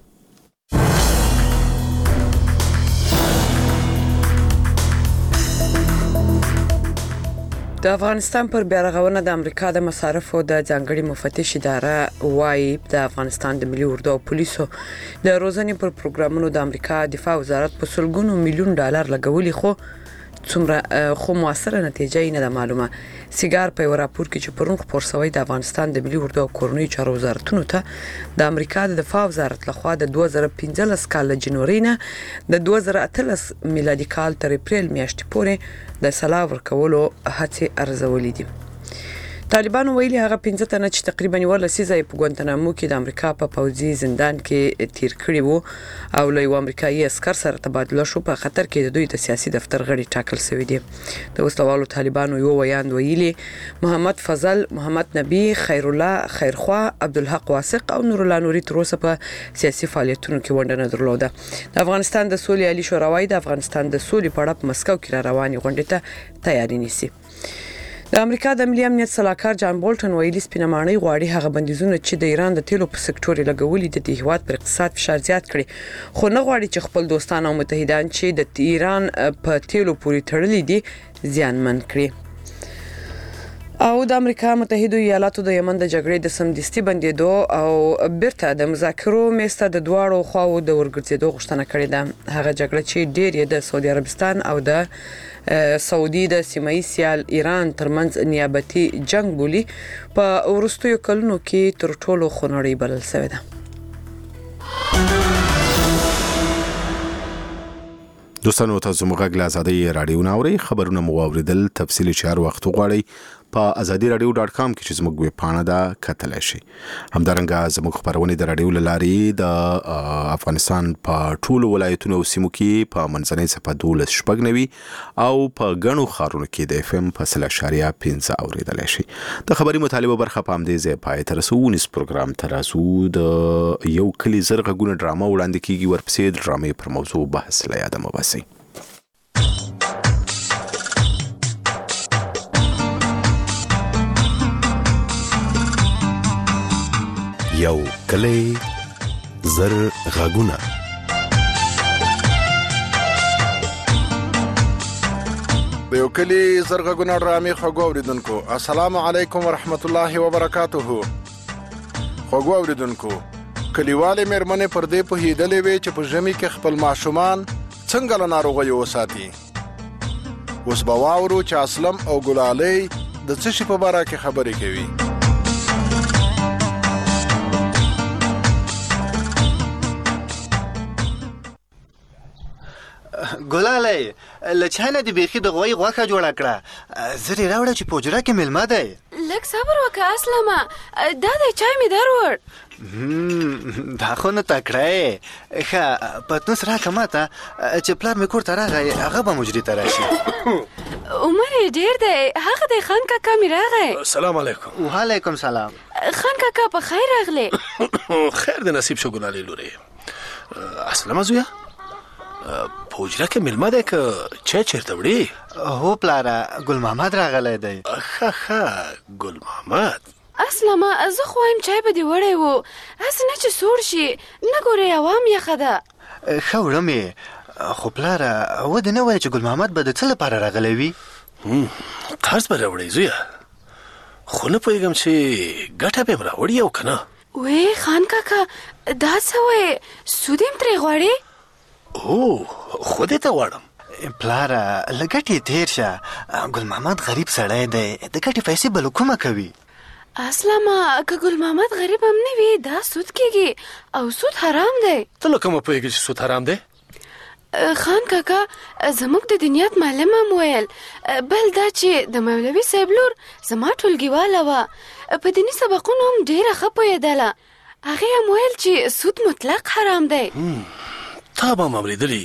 B: د افغانستان پر بیارغونه د امریکا د مصارفو د ځانګړي مفتش اداره وایي د افغانستان د ملي اردو او پولیسو د روزنې پر پروګرامونو د امریکا دفاع وزارت په سلګونو میلیون ډالر لګولي خو موثره نتیجه یې نه ده معلومه. سیګار په یو راپور کې چې پرون خپور شوی د افغانستان د ملي اردو او کورنیو چارو وزارتونو ته د امریکا د دفاع وزارت لخوا د 2015 کال جنوري نه د 2018 میلادي کال تر اپریل میاشتې پورې د سلا ورکولو هڅې ارزولې دي. طالبانو ویلي هغه 15 تنه چې تقریبا یو لسیزه په ګوانتنامو کې د امریکا په پوځي زندان کې تیر کړي وو او له یو امریکایي عسكر سره تبادله شو. په خطر کې د دوی د سیاسي دفتر غړي ټاکل شوی دي. د وسلوالو طالبانو یو ویاند ویلي محمد فضل، محمد نبی، خیر الله، خیرخوا، عبدالحق واسق او نور الله نوري تر اوسه په سیاسي فعالیتونو کې ونډه نه درلوده. د افغانستان د سولې عالی شورا وايي د افغانستان د سولې په اړه په مسکو کې را روانې غونډې ته تیاری نیسي. د امریکا د ملي امنیت سلاکار جان بولټن ویلي سپینمانۍ غواړي هغه بندیزونه چې د ایران د تیلو په سکتور لګولي د هیواد پر اقتصاد فشار زیات کړي خو نه غواړي چې خپل دوستان او متحدان چې د ایران په تیلو پورې تړلي دي زیانمن کړي. او د امریکا متحده ایالاتو د یمن د جګړې د سمدستي بندیدو او بیرته د مذاکرو میسته د دواړو خواو د ورګرځېدو غوښتنه کړې ده. هغه جګړه چې ډېر یې د سعودي عربستان او د سعودي د سیمایي سیال ایران ترمنځ نیابتي جنگ بولی په وروستیو کلونو کې تر ټولو خونړۍ بلل شوې ده.
A: دوستانو تاسو موږ له ازادۍ راډیو نه اورئ. خبرونه مو واوریدل. تفصیلي چار وخت غواړئ په azadiiradio.com کې چې زموږ ویب پاڼه ده کتلای شئ. همدارنګه زموږ خبرونه د راډیو لارې د افغانستان په ټولو ولایتونو او سیمو کې په منځنۍ صفه 12.9 او په غنو خارونو کې د FM په 0.5 اوریدلای شئ. د خبري مطالبه برخه په همدې ځای پای ته رسو. نس پروګرام تراسو د یو کلی زرغونه ډرامه وړاندې کیږي. ورپسې د ډرامې پر موضوع بحث لا یاد مو باسي.
U: یو کلی زر غاګونه
V: د یو کلی زر غاګونه ډرامې خوږو اوریدونکو السلام علیکم ورحمت الله وبرکاته. خوږو اوریدونکو کلیوالې مېرمنې پر دې پوهېدلې وې چې په ژمي کې خپل ماشومان څنګه له ناروغیو وساتي. اوس به واورو چې اسلم او ګلالۍ د څه شي په باره کې خبرې کوي.
W: ګلالۍ له چا نه دې بیخي د غوی غوښه جوړه کړه. زه دې راوړه چې په حجره کې میلمه دی.
X: لږ صبر وکړه اسلمه. دا دی چای مې دروړ.
W: دا خو نه تکړه یې. ښه پتنوس راکړه ماته چې پلار مې کور ته راغی هغه به مجري ته راشي.
X: عمر یې ډېر دی. هغه دی خان کاکا مې راغی.
U: السلام علیکم.
W: وعلیکم سلام.
X: خان کاکا په خیر راغلی.
U: خیر د نصیب شو ګلالۍ لورې. اسلمه زویه په حجره کې میلمه دی که چای چیرته وړي؟
W: هو پلاره ګل محمد راغلی دی.
U: ښه ګل محمد.
X: اصلا ما زه خو وایم چای به دې وړی و هسې نه چې سوړ شي نه ګورې عوام یخه ده
W: ښه وړمې خو پلاره ودې نه وایه چې ګل محمد به د څه لپاره راغلی وي
U: قرض به راوړی زویه خو نه پوهېږم چې ګټه به یې راوړي او که نه
X: وې خان کاکا دا څه وایې سود یې ترې غواړې
U: او خو دې ته غواړم
W: پلاره له ګټې تېر شه ګل محمد غریب سړی دی د ګټې پیسې به له کومه کوي
X: اصلا ما که ګل محمد غریب هم نه وي دا سود کېږي او سود حرام دی
U: ته له کومه پوهېږې چې سود حرام دی
X: خان کاکا زموږ د دنیات معلم هم ویل بل دا چې د مولوي صاحب لور زما ټولګیواله وه په دیني سبقونو هم ډېره ښه پوهېدله هغې هم ویل چې سود مطلق حرام دی
U: تا به هم اورېدلي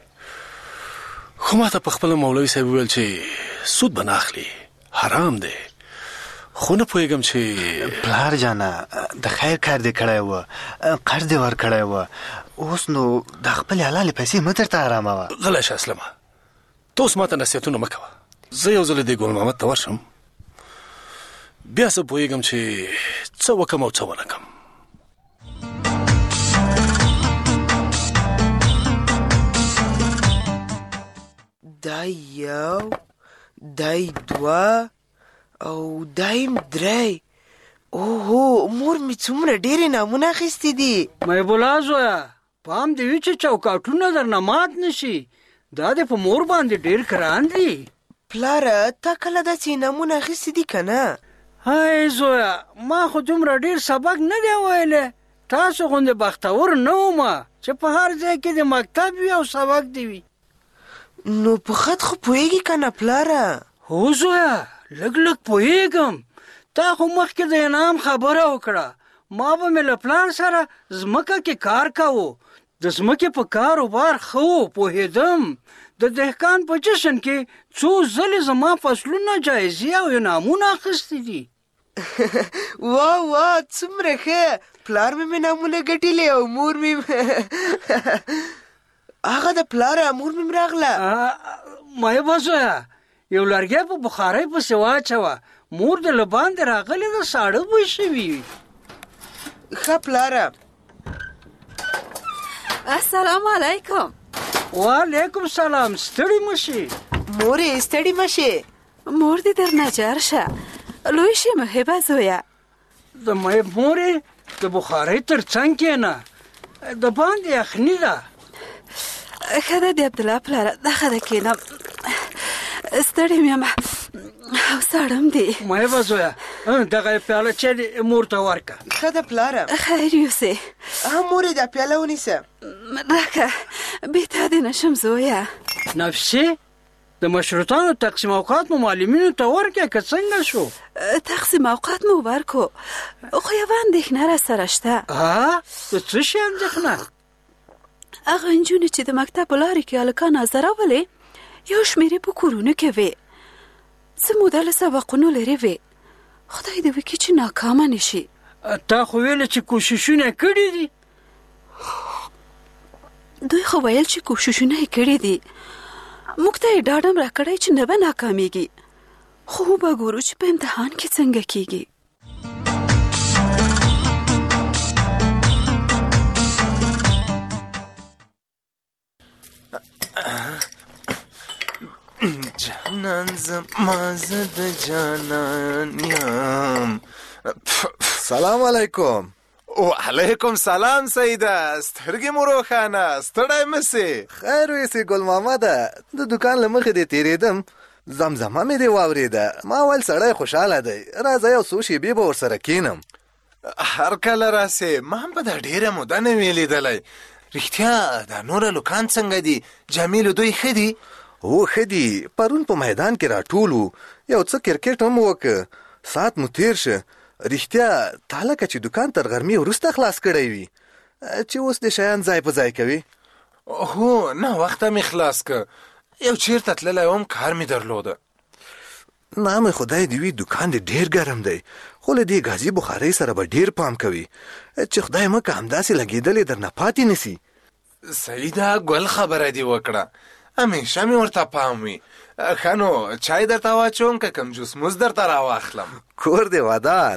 U: خو ما ته په خپله مولوي صاحب وویل چې سود به نه اخلي حرام دی خو نه پوهېږم چې
W: پلار جانه د خیر کار دې کړی و قرض دې ورکړی و اوس نو د خپلې حلالې پیسې مه درته حرامه وه
U: غلی شه اسلمه ته اوس ما ته نصیحتونه مه کوه زه یو ځل دې ګل محمد ته ورشم بیا زه پوهېږم چې څه وکم او څه ونه کم
C: دا یو دای دوه او دایم درې اوهو مور مې څومره ډېرې نامونه اخیستې دي
E: محب الله زویه پام دې وي چې چوکاټونه درنه مات نشي دا دې په مور باندې ډېر ګران دي
C: پلاره تا کله داسې نامونه اخیستې دي که نه
E: هی زویه ما خو دومره ډېر سبق نه دی ویلی تاسو غوندې بختور نه ومه چې په هر ځای کې د مکتب وي او سبق دی وي
C: نو په خط خو پوهېږي که نه پلاره
E: هو زویه لږ لږ پوهېږم تا خو مخکې د انعام خبره وکړه ما به مې له پلار سره ځمکه کې کار کوو د ځمکې په کاروبار ښه و پوهېدم د دهقان په جشن کې څو ځلې زما فصلونه جایزې او انعامونه اخیستي دي
C: واه واه څومره ښه پلار مې نامونه ګټلې او مور مې هغه د پلار مور مې راغله
E: محبه زویه یو لرګی په بخارۍ پسې واچوه مور د له باندې راغلې ده ساړه بوی شوي وي
C: ښه پلاره
X: السلام علیکم
E: وعلیکم سلام ستړي مه شي
C: مورې ستړي مه شي
X: مور دې درنه جار شه لوی شي محبه زویه
E: د محب مورې د بخارۍ تر څنګ کښېنه د باندې یخني ده
X: ښه ده د عبدالله پلاره دغه ده کښېنم ستړې مې یم او ساړه هم دي
E: محبه زویه دغه پیاله چای دې مور ته ورکړه
C: ښه ده پلاره
X: خیر یوسې
C: مورې دا پیاله ونیسه
X: راکه بې تا دې نشم زویه
E: نفسې د مشروطانو تقسیم اوقات مو معلمینو ته ورکړه که څنګه شو
X: تقسیم اوقات مو ورکو خو یوه اندېښنه راسره شته
E: د څه شي اندېښنه
X: هغه نجونې چې د مکتب په لارې کې هلکان ازارولې یو شمېرې په کورونو کې وې څه موده له سبقونو لرې وې خدای دې وکړي چې ناکامه نه شي
E: تا خو ویله چې کوششونه یې کړي دي
X: دوی خو ویل چې کوششونه یې کړي دي موږ ته یې ډاډ هم راکړی چې نه به ناکامېږي خو به ګورو چې په امتحان کې څنګه کېږي
C: جانان زما زه د جانان یم
F: سلام علیکم وعلیکم سلام سیده سترګې مو روښانه ستړی مه سې
W: خیر ویسې ګل محمده د دوکان له مخې دې تېرېدم زمزمه مې دې واورېده ما ویل سړی خوشحاله دی راځه یو څو شېبې به ورسره کښېنم
F: هر کله راسې ما هم په دا ډېره موده نه وې لیدلی رښتیا دا نوره لوکان څنګه دي جمیلو دوی ښه دي
W: هو ښه دي پرون په میدان کې راټول وو یو څه کرکټ هم وکړه ساعت مو تېر شه رښتیا تا لکه چې دوکان تر غرمې وروسته خلاص کړی وي چې اوس د شیان ځای په ځای کوي
F: هو نه وخته مې خلاص که یو چیرته تللی وم کار مې درلوده
W: نام خدای دې وي دوکان دې ډېر ګرم دی خو له دې ګازي بخارۍ سره به ډېر پام کوي چې خدای مکه همداسې لګېدلې درنه پاتې نسي
F: سیده ګل خبره دې وکړه همیشه مې ورته پام وي ښه نو چای درته واچوم که کم جوس موس درته راواخلم
W: کور دې ودان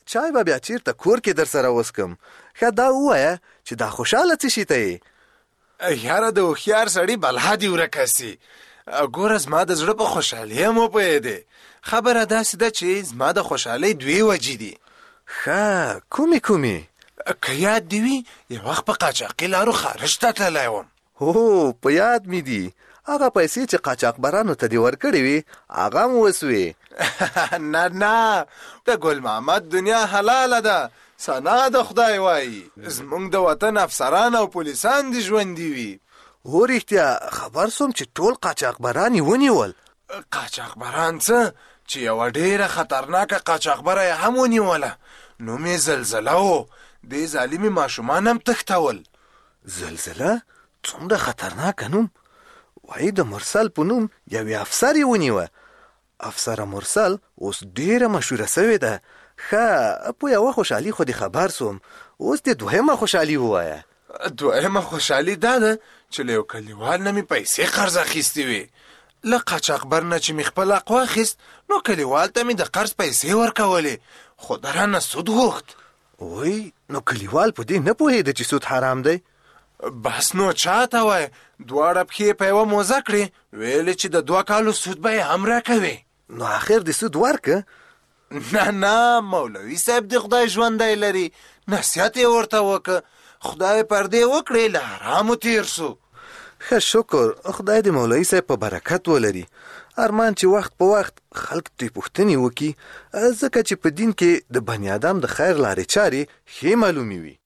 W: چای به بیا چیرته کور کې در سره وسکم. ښه دا ووایه چې دا خوشحاله څه شي ته یې؟
F: یاره د هوښیار سړي بلا دې ورکه سي. ګوره زما د زړه په خوشحالي هم وپوهېدې. خبره داسې ده چې زما د خوشحالۍ 2 وجې دي.
W: ښه کومې؟
F: که یاد دې وي یو وخت په قاچاقي لارو خارج ته تللی وم.
W: هو په یاد مې دي. هغه پیسې چې قاچاقبرانو ته دې ورکړې وي هغه هم وسوې.
F: نه د ګل محمد دنیا حلاله ده. ثنا د خدای وایي زمونږ د وطن افسران او پولیسان دې ژوندي وي.
W: هو رښتیا خبر سوم چې ټول قاچاقبران یې ونیول.
F: قاچاقبران څه چې یوه ډېره خطرناکه قاچاقبره یې هم ونیوله. نوم یې زلزله و. دې ظالمې ماشومان هم تښتول.
W: زلزله؟ څومره خطرناکه نوم. وایي د مرسل په نوم یوې افسر یې ونیوه. افسره مرسل اوس ډېره مشهوره سوې ده. ښه په یوه خوشحالي خو دې خبر سوم. اوس دې 2مه خوشحالي ووایه.
F: 2مه خوشحالي دا ده چې له یو کلیوال نه مې پیسې قرض اخیستې وې. له قاچاقبر نه چې مې خپل حق واخیست نو کلیوال ته مې د قرض پیسې ورکولې خو د رانه سود غوښت.
W: وای نو کلیوال په دې نه پوهېده چې سود حرام دی؟
F: بس نو چاته وای. 2 پښې په یوه موزه کړې ویلې چې د 2 کالو سود به یې هم راکوي.
W: نو آخر دې سود ورکه؟
F: نه مولوي صاحب دې خدای ژوندی لري. نصیحت یې ورته وکړه. خدای پردې وکړې له حرامو تیر سو.
W: ښه شکر خدای دې مولوي صاحب په برکت ولري. ارمان چې وخت په وخت خلک ترې پوښتنې وکړي ځکه چې په دین کې د بني ادم د خیر لارې چارې ښې معلومې وي.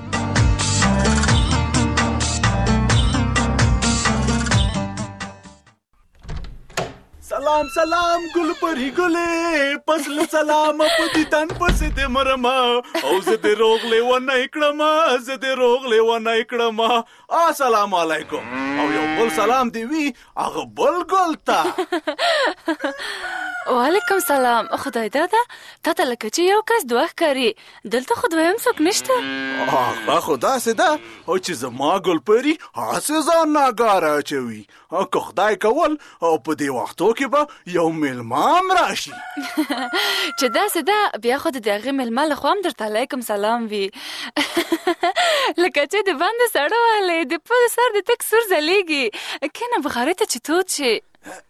D: سلام ګل پری ګلې پسل سلام په دې تن پسې دې مرما او زه دې روغ لیونی کړم السلام علیکم او یو بل سلام دی وی هغه بل ګل ته.
X: وعلیکم سلام. خدای دادا تا ته لکه چې یو کس دوه ښکاري. دلته خو دویم څوک نشته.
D: هغه خو داسې ده چې زما ګل پری هسې ځان ناګاره اچوي. که خدای کول او په دې وختو کې به یو میلمه هم راشي.
X: چې داسې ده بیا خو د هغې میلمه له خوا هم درته علیکم سلام وي. لکه چې د باندې سړه والی د پل سر د تک سور ځلیږي. کینه بخارۍ ته چې تود شي.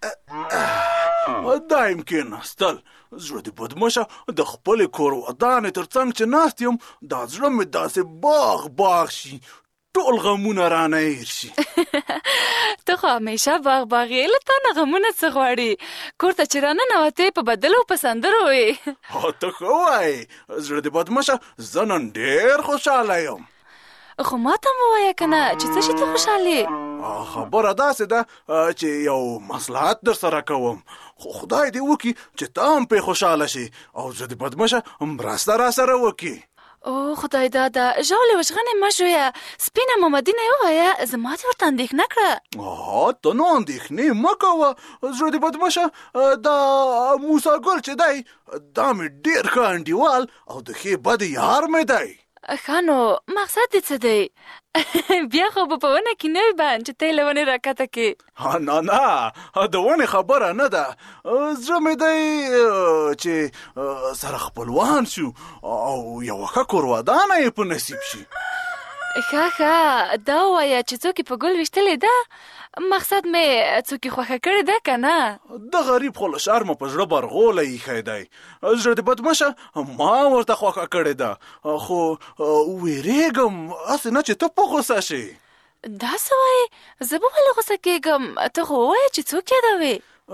D: دا کېناستل زړه دې بدمشه د خپلې کور ودانې تر څنګ چې ناست یم دا زړه مې داسې باغ شي ټول غمونه رانه هېر شي.
X: ته خو همیشه باغ یې له تا نه غمونه څه غواړي. کور ته چې راننوتې په بدلو په سندرو وې.
D: ته ښه وایې زړه دې بدمشه زه نن ډېر خوشحاله یم.
X: خو ما ته مو وایه که نه چې څه شي ته خوشحالې.
D: خبره داسې ده چې یو مصلحت در سره کوم خو خدای دې وکړي چې ته هم پې خوشحاله شي او زه دې بدمشه مرسته را سره وکړي.
X: او خدای دادا ژاولې وژغنې مه ژویه. سپینه مامدینه یې ووایه زما دې ورته اندېښنه کړه.
D: ته نو اندېښنې مه کوه زړه دې بدمشه. دا موسی ګل چې دی دا مې ډېر ښه انډیوال او د ښې بدې یار مې دی.
X: ښه نو مقصد دې څه دی؟ بیا خو به په ونه کې نه وي بند چې ته یې له ونې راکته کې.
D: نه د ونې خبره نه ده. زړه مې دی چې سره خپلوان شو او یوه ښه کور ودانه یې په نصیب شي.
X: ښه دا ووایه چې څوک یې په ګل ویشتلې ده. مقصد مې څوک یې خوښه کړې ده که نه؟
D: د غریب خو له شرمه په زړه برغوله ایښی دی. زړه دې بدمشه ما ورته خوښه کړې ده خو ویرېږم هسې نه چې ته په غوسه شې.
X: دا څه وایې؟ زه به ولې غوسه کېږم؟ ته خو ووایه چې څوک یادوې.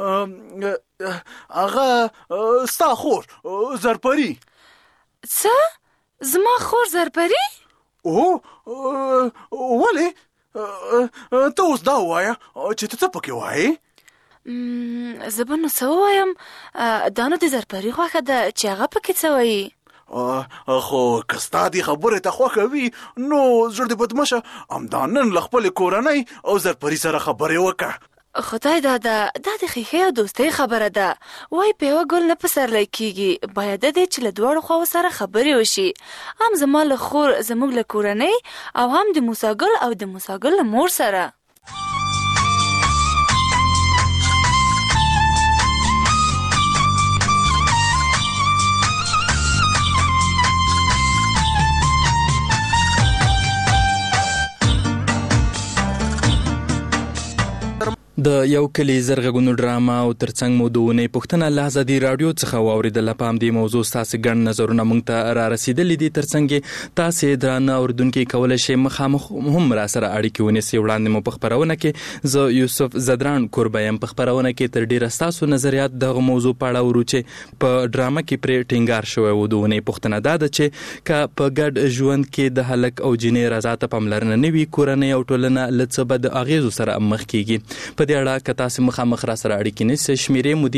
D: هغه ستا خور زرپري.
X: څه؟ زما خور زرپري؟
D: ولې؟ ته اوس دا ووایه چې ته څه پکې وایې؟
X: زه به نو څه ووایم؟ دا نو د زرپري خوښه ده چې هغه پکې څه وایي.
D: خو که ستا دې خبرې ته خوښه وي نو زړه دې بدمشه همدا نن له خپلې کورنۍ او زرپري سره خبرې وکړه.
X: خدای دادا دا د ښیښې او دوستۍ خبره ده. وای په یوه ګل نه پسرلی کېږي. باید دی چې له دواړو خواو سره خبرې وشي. هم زما له خور زموږ له کورنۍ او هم د موسی ګل او د موسی ګل له مور سره.
G: د یو کلی زرغونو ډراما او ترڅنګ مو د ونې پښتنه له ازادي رادیو څخه واوریدله. په همدې موضوع ستاسو ګڼ نظرونه موږ ته را رسیدلي دي. ترڅنګ تاسو درانه اوریدونکي کولی شئ مخامخ هم را سره اړیکې ونیسئ. وړاندې مو په خپرونه کې زه یوسف زدران کوربه یم. په خپرونه کې تر ډیره ستاسو نظریات دغه موضوع په اړه ورو چې په ډراما کې پرې ټینګار شوی و. د ونې پښتنه دا ده چې که په ګډ ژوند کې د هلک او جینۍ رضا ته پاملرنه نه وي، کورنۍ او ټولنه له څه بد اغېزو سره مخ کیږي. په دې اړه که تاسو مخامخ را سره اړیکې نیسئ، شمیرې مو دي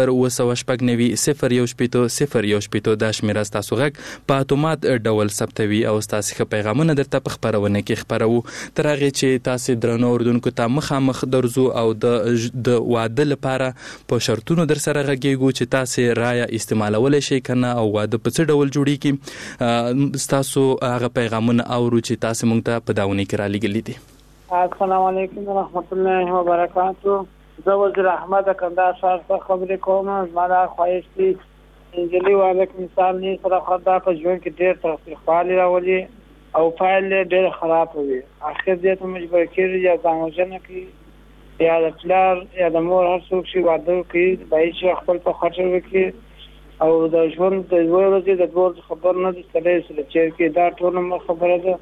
G: 0 دا شمیره ستاسو غږ په اتومات ډول ثبتوي او ستاسو ښه پیغامونه درته په خپرونه کې خپروو. تر هغې چې تاسو درنو اردوونکو ته مخامخ درځو او د واده لپاره په شرطونو در سره غږیږو چې تاسو رایه استعمالولی شئ که نه، او واده په څه ډول جوړیږي. ستاسو هغه پیغامونه اورو چې تاسو موږ ته په داونې کې رالیږلي دي.
H: السلام علیکم ورحمت الله وبرکاتو. زه وزیر احمد کندهار ښار څخه خبرې کوم. زما دا خواهش دی انجلۍ واده کې مثال نه سره خدا په ژوند کې ډېر تاوتریخوالی راولي او پایل یې ډېر خراب وي. اخر دې ته مجبور کېږي یا ځان وژنه کوي یا د پلار یا د مور هر څوک چې واده کوي باید چې خپل په خاطر وکړي او د ژوند د یوې ورځې د دوه خبر نه دي سړی سره چیر کې. دا ټوله خبره ده.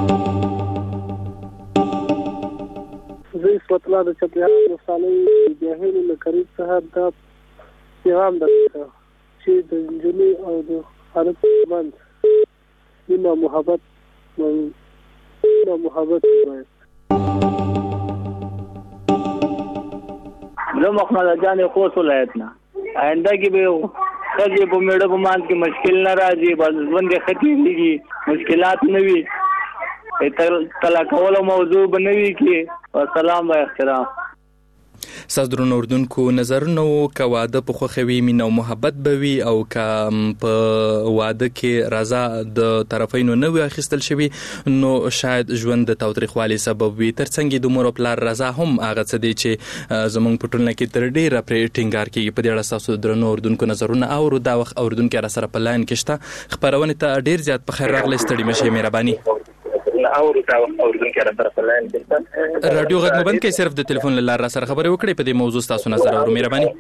H: زه اسوتلا د چپیان ولسوالۍ جاهل له قریب څخه دا پیغام درته چې د نجلۍ او د هلک ترمنځ مینه محبت وایي.
I: زه محمد جان خوست ولایت نه آینده کې به ښځې په میړه په منځ کې مشکل نه راځي، بس ژوند یې ښه تېرېږي، مشکلات نه وي، طلاق کولو موضوع به نه وي کې. سلام و احترام.
G: ستاسو درنو اردوونکو نظرونه وو. که واده په خوښه وي مینه او محبت به وي، او که په واده کې رضا د طرفینو نه وي اخیستل شوي نو شاید ژوند د تاوتریخوالي سبب وي. ترڅنګ د مور او پلار رضا هم هغه څه دی چې زموږ په ټولنه کې تر ډیره پرې ټینګار کیږي. په دې اړه ستاسو درنو اردوونکو نظرونه اورو. دا وخت اردوونکي را سره په لاین کې شته. خپرونې ته ډیر زیات په خیر راغلی. ستړي مه شئ، مهرباني. رادیو غږ مو بند کړئ، صرف د ټلیفون له لارې را سره خبرې وکړئ. په دې موضوع ستاسو نظر اورو، مهرباني.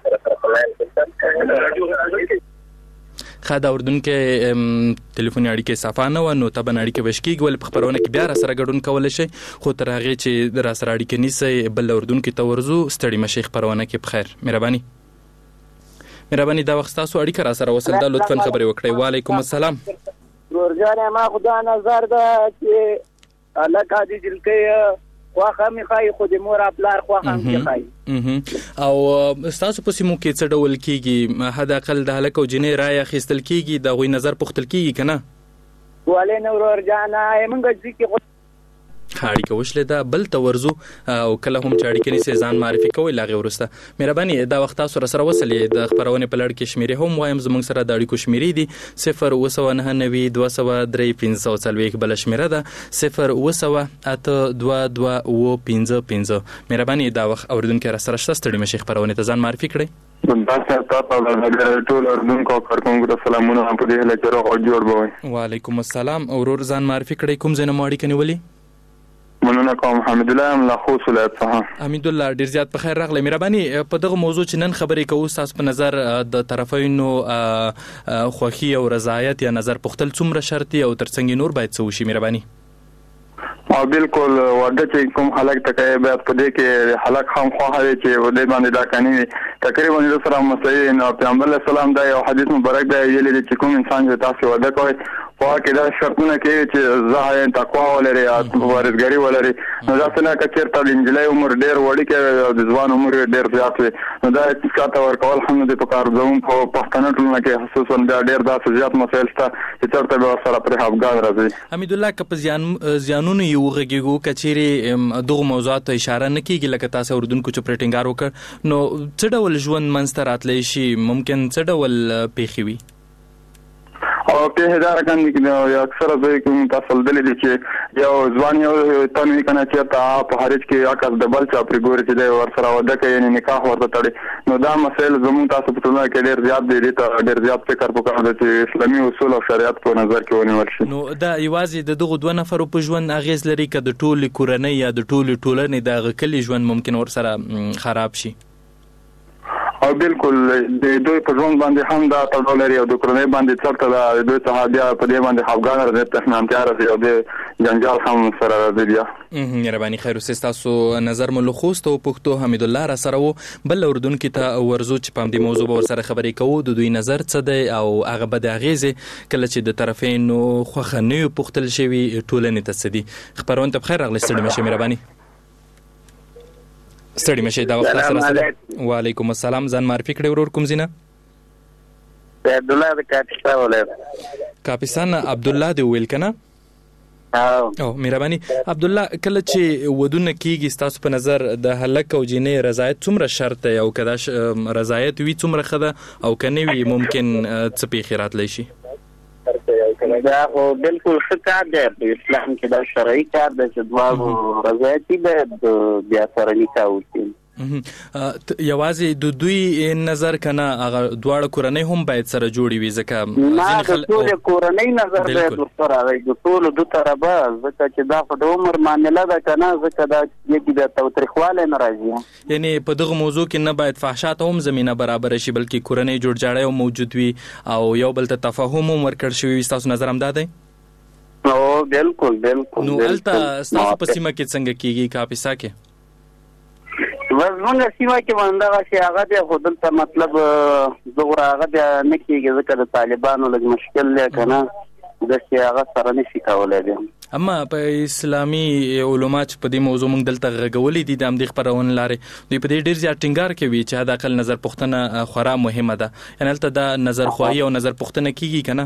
G: ښه، دا اردوونکي ټلیفوني اړیکې صفا نه وه، نو طبعا اړیکې به شکېږي. ولې په خپرونه کې بیا را سره ګډون کولی شئ، خو تر هغې چې را سره اړیکې نیسئ بل اردوونکي ته ورځو. ستړي مه شئ، خپرونه کې په خیر، مهرباني. دا وخت ستاسو اړیکه را سره وصل ده، لطفا خبرې وکړئ. وعلیکم السلام.
I: ورجانه ما خدا نظر ده چې لکه د جلکې خواخه می خای خو د مور خپلار خواخه می خای.
G: او تاسو په سیمو کې څه ډول کیږي؟ حد اقل د هلک او جنۍ رایه اخیستل کیږي، د غوی نظر پوښتل کیږي کنه؟
I: ولې نو ورجانه موږ چې
G: اړیکه وشلې ده بل ته ورځو او کله هم چې اړیکې نیسئ ځان معرفي کوئ. له هغې وروسته مهرباني دا وخت تاسو را سره وصلې. د خپرونې په لړ کې شمیرې هم وایم. زموږ سره د اړیکو شمیرې دي 0 203 540 بله شمیره ده 0 822 مهرباني دا وخت اورېدونکي را سره شته. ستړي مه شئ، خپرونې ته ځان معرفي کړئ.
K: ټول اردوونکو کارکوونکو ته سلامونه. په دې هیله چې روغ او جوړ به وئ.
G: وعلیکم السلام. ورور ځان معرفي کړئ، کوم ځای نه مو اړیکه نیولې؟
K: مننه کوم. حمدالله یم له خوست ولایت څخه.
G: حمدالله، ډیر زیات په خیر راغلی. مهرباني په دغه موضوع چې نن خبرې کوو، ستاسو په نظر د طرفینو خوښي او رضایت یا نظر پوښتل څومره شرطي او ترڅنګ نور باید څه وشي؟ مهرباني.
K: او بالکل واده چې کوم خلک ته کوي باید په دې کې خلک هم خوښه وي چې ودې باندې دا کوي. تقریبا د سره مسایل نو پیغمبر اسلام دا یو حدیث مبارک دی ویلي چې کوم انسان چې تاسو واده کوي خو کې دا شرطونه کوي چې زه تقوا ولري او ورزګاری ولري. نو دا څنګه کچېرته د انجلۍ عمر ډیر وړي کې او د ځوان عمر ډیر زیات وي، نو دا څه ورکول هم د پکار زوم په پښتنه ټولنه کې خصوصا دا ډیر داسې زیات مسایل شته چې چېرته به سره پر افغان راځي.
G: حمدالله، که په زیانونو یو غږیږو کچېرې دغه موضوعات ته اشاره نه کیږي لکه تاسو اردوونکو چې پرې ټینګار وکړ، نو څه ډول ژوند منځ ته راتلی شي؟ ممکن څه ډول پیښې وي؟
K: او په هدار باندې کې اکثره به کوم تاسو دلته چې یو ځوان یو تنوي کنه چې تا په هرڅ کې اکاس ډبل چا پر ګوري چې د ور سره وده کوي یعنی نکاح ورته تړي نو دا مسایل زموږ تاسو په ټولنه کې ډېر زیات دي ته ډېر زیات فکر وکړو چې اسلامي اصول او شریعت په نظر کې ونیول شي.
G: نو دا یوازې د دغه دوه نفرو په ژوند اغیز لري که د ټولې کورنۍ یا د ټولې ټولنې د غکلی ژوند ممکن ور سره خراب شي؟
K: او بالکل د دوی په ژوند باندې هم دا تړاو لري او د کورنۍ باندې څرته د دوی څخه بیا په دې باندې خفګان راځي تخنانتیا راځي او د جنجال هم سره راځي بیا.
G: مهرباني خیر اوسه تاسو نظر ملخوست او پښتو حمید الله را سره وو بل اردن کې ته ورزو چې په دې موضوع به سره خبرې کوو د دوی نظر څه دی او هغه به د اغیزه کله چې د طرفین خوخه نه پختل شوی ټولنې ته سدي. خبرونه ته بخیر اغلی ستړي مشه مهرباني. ستړي مشه دا وخت سره. وعلیکم السلام ځان معرفي کړئ ورور کوم زینه؟
J: عبد الله د کاپیسان ولې
G: کاپیسان عبد الله دی ویل کنه؟ او مهرباني عبد الله کله چې ودونه کیږي تاسو په نظر د هلک او جنې رضایت څومره شرط دی او کدا رضایت وی څومره خده او کني وی ممکن څه په خیرات لشي؟
J: دا خو بالکل ښه کار دی په اسلام کې دا شرعي کار دی چې دواړو رضایتي باید بیا سره نکاح وکړي.
G: یوازې د دوی نظر کنه هغه دواړه کورنۍ هم باید سره جوړي وي ځکه
J: نه د ټول کورنۍ نظر باید ورسره راځي د ټول دوه طرفه ځکه چې دا په عمر معامله ده کنه ځکه دا یکی د توتریخواله ناراضي
G: یعنی په دغه موضوع کې نه باید فحشات هم زمينه برابر شي بلکې کورنۍ جوړجاړی هم موجود وي او یو بل ته تفاهم هم ورکړ شوی وي. تاسو نظر هم ده؟
J: او بالکل
G: نو الته تاسو په سیمه کې څنګه کیږي کاپیسا کې؟
J: وزمونږ سیمه کې باندې چې هغه د خودل ته مطلب زغره هغه د نه کېږي ځکه د طالبانو لږ مشکل دی کنه د چې هغه سره نشي کولای دی.
G: اما په اسلامي علومات په دې موضوع موږ دلته غږولې دي د امدې خبرونه لارې دوی په دې ډیر زیات ټینګار کوي چې دا عقل نظر پوښتنه خورا مهمه ده یعنی دلته دا نظر خواهی او نظر پوښتنه کیږي کنه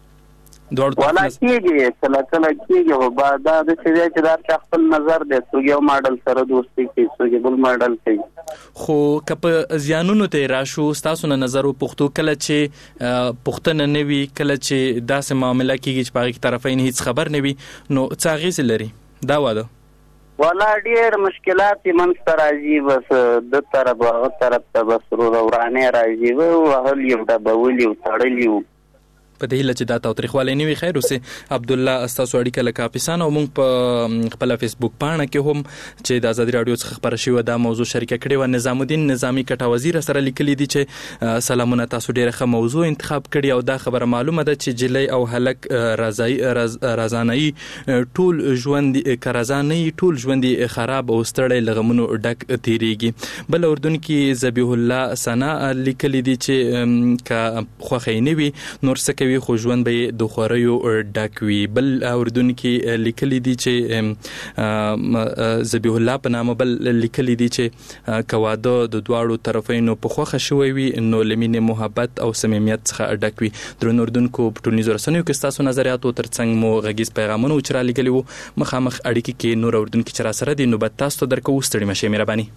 J: ولا کېږي کله کېږي خو بعد دا چې دا خپل نظر دی څوک یو ماډل سره دوستي کوي څوک بل ماډل کوي
G: خو کپ زیانونو ته راشو تاسو نه نظر پوښتو کله چې پوښتنه نه وي کله چې داسې معاملې کېږي چې په هغه طرفین هیڅ خبر نه وي نو څه اغیز لري دا واده
J: ولا ډیر مشکلات منځ ته راځي بس د طرف هغه طرف ته بس ورانه راځي او هل یو د بولي او تړلی
G: په دې لچ دا تاریخواله نیوي خیر اوسه عبد الله استاسو اړیکه لکه کاپیسان او موږ په خپل فیسبوک پاڼه کې هم چې د آزادي رادیو څخه خبر شوی دا موضوع شریک کړي و نظام الدین نظامی کټا وزیر سره لیکلي دي چې سلامونه تاسو ډیره ښه موضوع انتخاب کړی او دا خبره معلومه ده چې جلی او هلک رضانای ټول ژوند کرزانای ټول ژوند خراب او ستړی لغمونو ډک تیریږي. بل اردن کې ذبیح الله ثنا لیکلي دي چې کا خوخینوي نور سکه وی خو ژوند به د خوریو ډک وی. بل اردن کې لیکلي دي چې ذبیح الله په نامه بل لیکلي دي چې کواده د دواړو طرفینو په خوخه شوی وي نو لمینه محبت او صمیمیت څخه ډک وي. درن اردن کو په ټولنیزو رسنیو کې تاسو نظریات او ترڅنګ مو غږیز پیغامونه چر لګلی وو مخامخ اړیکې کې نور اردن کې چر سره دي نو بد تاسو درکو ستړي مشه مهرباني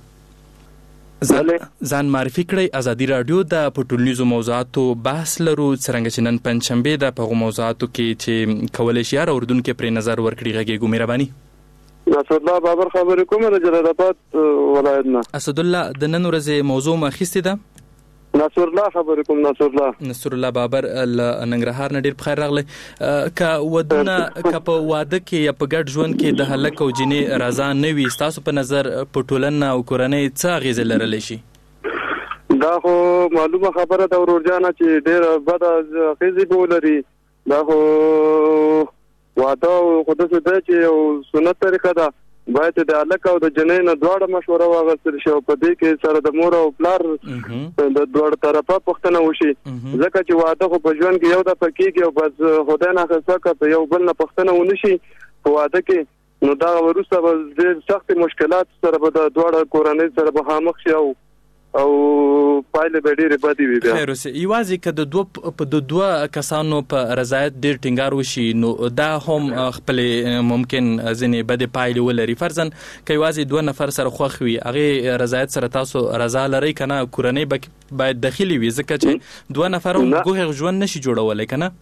G: ځان معرفي کړئ. آزادي رادیو د پټولنیزو موضوعاتو بحث لرو څنګه چې نن پنځشنبه د په موضوعاتو کې چې کولای شي اردن کې پر نظر ورکړي غږیږي مهرباني.
L: اسد الله بابر خبرې کوم د جلال آباد ولایت نه.
G: اسد الله د نن ورځې موضوع مخېسته ده
L: نصر الله خبرې کوم
G: نصر الله بابر ننګرهار نه ډیر بخیر راغلی. ک ودونه ک په واده کې یا په ګډ ژوند کې د هلک او جنې رضا نه وي تاسو په نظر په ټولنه او کورنۍ څه غیزه لرلی شي؟
L: دا خو معلومه خبره ده ورورجانه چې ډیر بد غیزه بولري. دا خو واده خو د څه ده چې یو سنت طریقه ده باید د هلک او د جنۍ نه دواړه مشوره واغستل شي او په دې کې سره د مور او پلار د دواړو طرفه پوښتنه وشي ځکه چې واده خو په ژوند کې یو دفعه کېږي او بس خدای نه خاصه په یو بل نه پوښتنه ونه شي په واده کې نو دا وروسته به ډېر سخت مشکلات سره به د دواړو کورنۍ سره به مخامخ شي او پایله به ډېرې بدې وي. بیا
G: خیر اوسه یوازې که د دوه کسانو په رضایت ډېر ټینګار وشي نو دا هم خپل ممکن ځینې بدې پایلې ولري. فرضاً که یوازې دوه نفر سره خوښ وي هغې رضایت سره تاسو رضا لرئ که نه کورنۍ باید دخیلي وي ځکه چې دوه نفر هم ګوهر ژوند نشي جوړولی که نه؟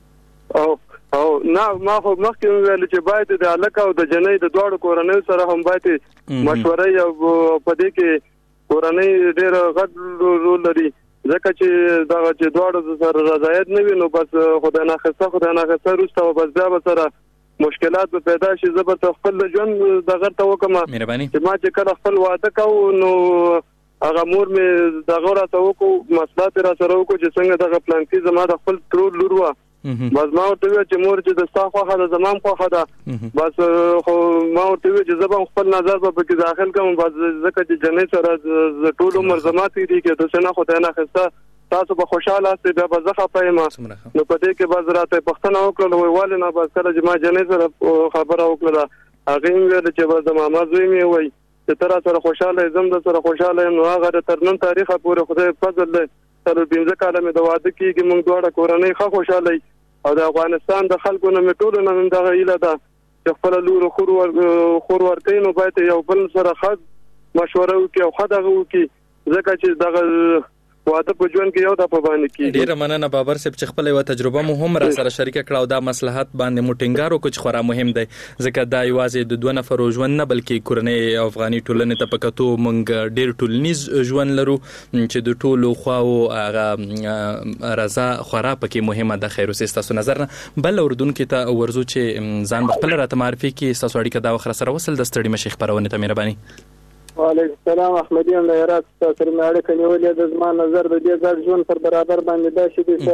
L: او نه ما خو مخکې ویل چې باید د هلک او د جنۍ د دواړو کورنیو سره هم باید مشورې او په دې کې کورنۍ ډېر غټ رول لري ځکه چې دغه چې دواړو سره رضایت نه وي نو بس خدای ناخسته وروسته بس بیا به سره مشکلات به پیدا شي. زه به خپل ژوند دغه ته وکم چې ما چې کله خپل واده کوو نو هغه مور مې دغه راته وکړو مصلحت را سره وکړو چې څنګه دغه پلان کې زما د خپل ترور لور وه بس ما ورته ویل چې مور چې د ستا خوښه ده زما هم خوښه ده بس خو ما ورته ویل چې زه به خپل نظر به پکې داخل کړم بس ځکه چې جنۍ سره ټول عمر زما تېرېږي داسې نه خدای ناخسته تاسو به خوشحاله یاستئ بیا به زه خفه یم نو په دې کې بس راته پوښتنه وکړله وایي ولې نه بس کله چې ما جنۍ سره خبره وکړله هغې مې ویل چې بس د ماما زوی مې وایي چې ته را سره خوشحاله یې زه هم در سره خوشحاله یم نو هغه تر نن تاریخه پورې خدای فضل دی 15 کاله مې د واده کېږي موږ دواړه کورنۍ ښه خوشحاله یو او د افغانستان د خلکو نه مې ټولو نه مې دغه هیله ده چې خپله لور خور ورکوي نو باید یو بل سره ښه مشوره وکړي او ښه دغه وکړي ځکه چې دغه واده په ژوند کې یو دفعه باندې کېږي.
G: ډېره مننه بابر صاحب چې خپله یوه تجربه مو هم را سره شریکه کړه او دا مصلحت باندې مو ټینګار وکړو چې خورا مهم دی ځکه دا یوازې د 2 نفرو ژوند نه بلکې کورنۍ افغاني ټولنې ته په کتو موږ ډېر ټولنیز ژوند لرو چې د ټولو خواو هغه رضا خورا پکې مهمه ده. خیر اوسې ستاسو نظر نه بل اردونکو ته ورځو چې ځان به خپله راته معرفي کړي ستاسو اړیکه دا وخت سره وصل د ستړي مشي خپرونې ته مهرباني.
H: وعلیکم السلام احمدی ام له هرات سره مې اړیکه نیولې د زما نظر د دې ځل ژوند پر برابر باندې دا شي دی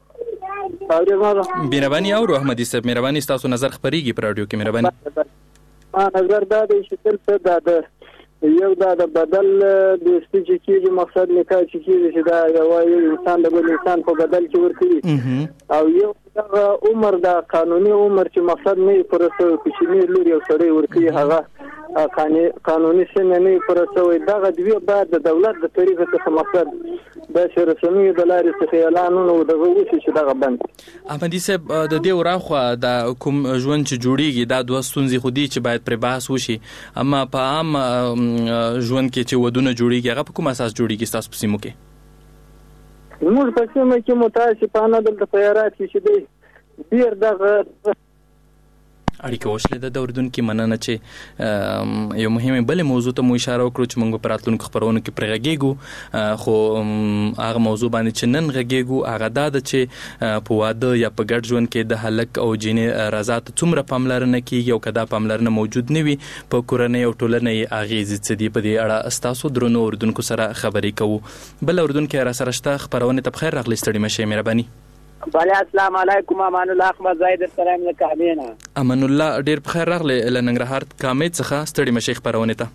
H: صاحب
G: مهرباني او احمدی صاحب مهرباني ستاسو نظر خبريږي پر رادیو کې مهرباني
H: نظر دا دی چې تل څه دا یو دا د بدل دوستي چې کېږي مقصد نکاح چې کېږي چې دا یو انسان د بل انسان په بدل کې ورکوي او یو دا عمر دا قانوني عمر چې مقصد نه پرسته کوچنی لور یو سړی ورکوي هغه قانوني سن نه پرسوي دغه دوی بعد د دولت د طریقې څخه مقصد د شرسمي د لارې څخه اعلان نو دغه وشي چې دغه بند
G: احمدي صاحب د دې وراخه د کوم ژوند چې جوړیږي دا دوه ستونزې خو دي چې باید پر بحث وشي اما په عام ژوند کې چې ودونه جوړیږي هغه په کوم اساس جوړیږي تاسو په سیمو کې؟
H: موږ په سیمو کې متاسفانه دلته خیرات چې دی ډیر دغه
G: اړیکه وشلې د اردونکو مننه چې یو مهمه بل موضوع ته مو اشاره وکړو چې موږ په راتلونکو خبرونو کې پرغږیږو خو هغه موضوع باندې چې نن غږیږو هغه دا ده چې په واده یا په ګډ ژوند کې د هلک او جنې رضا ته څومره پاملرنه کیږي او کدا پاملرنه موجود نه وي په کورنۍ او ټولنې اغیزې څه دي په دې اړه استاسو درنو اردونکو سره خبرې کوو. بل اردونکو را سره شته خبرونه ته بخیر راغلی ستړي مشه مهرباني.
M: بله السلام علیکم امان الله احمد زاید سلام له کامینا
G: امان الله ډیر بخیر راغلی له ننګرهار کامې څخه ستړي مشه خبرونه ته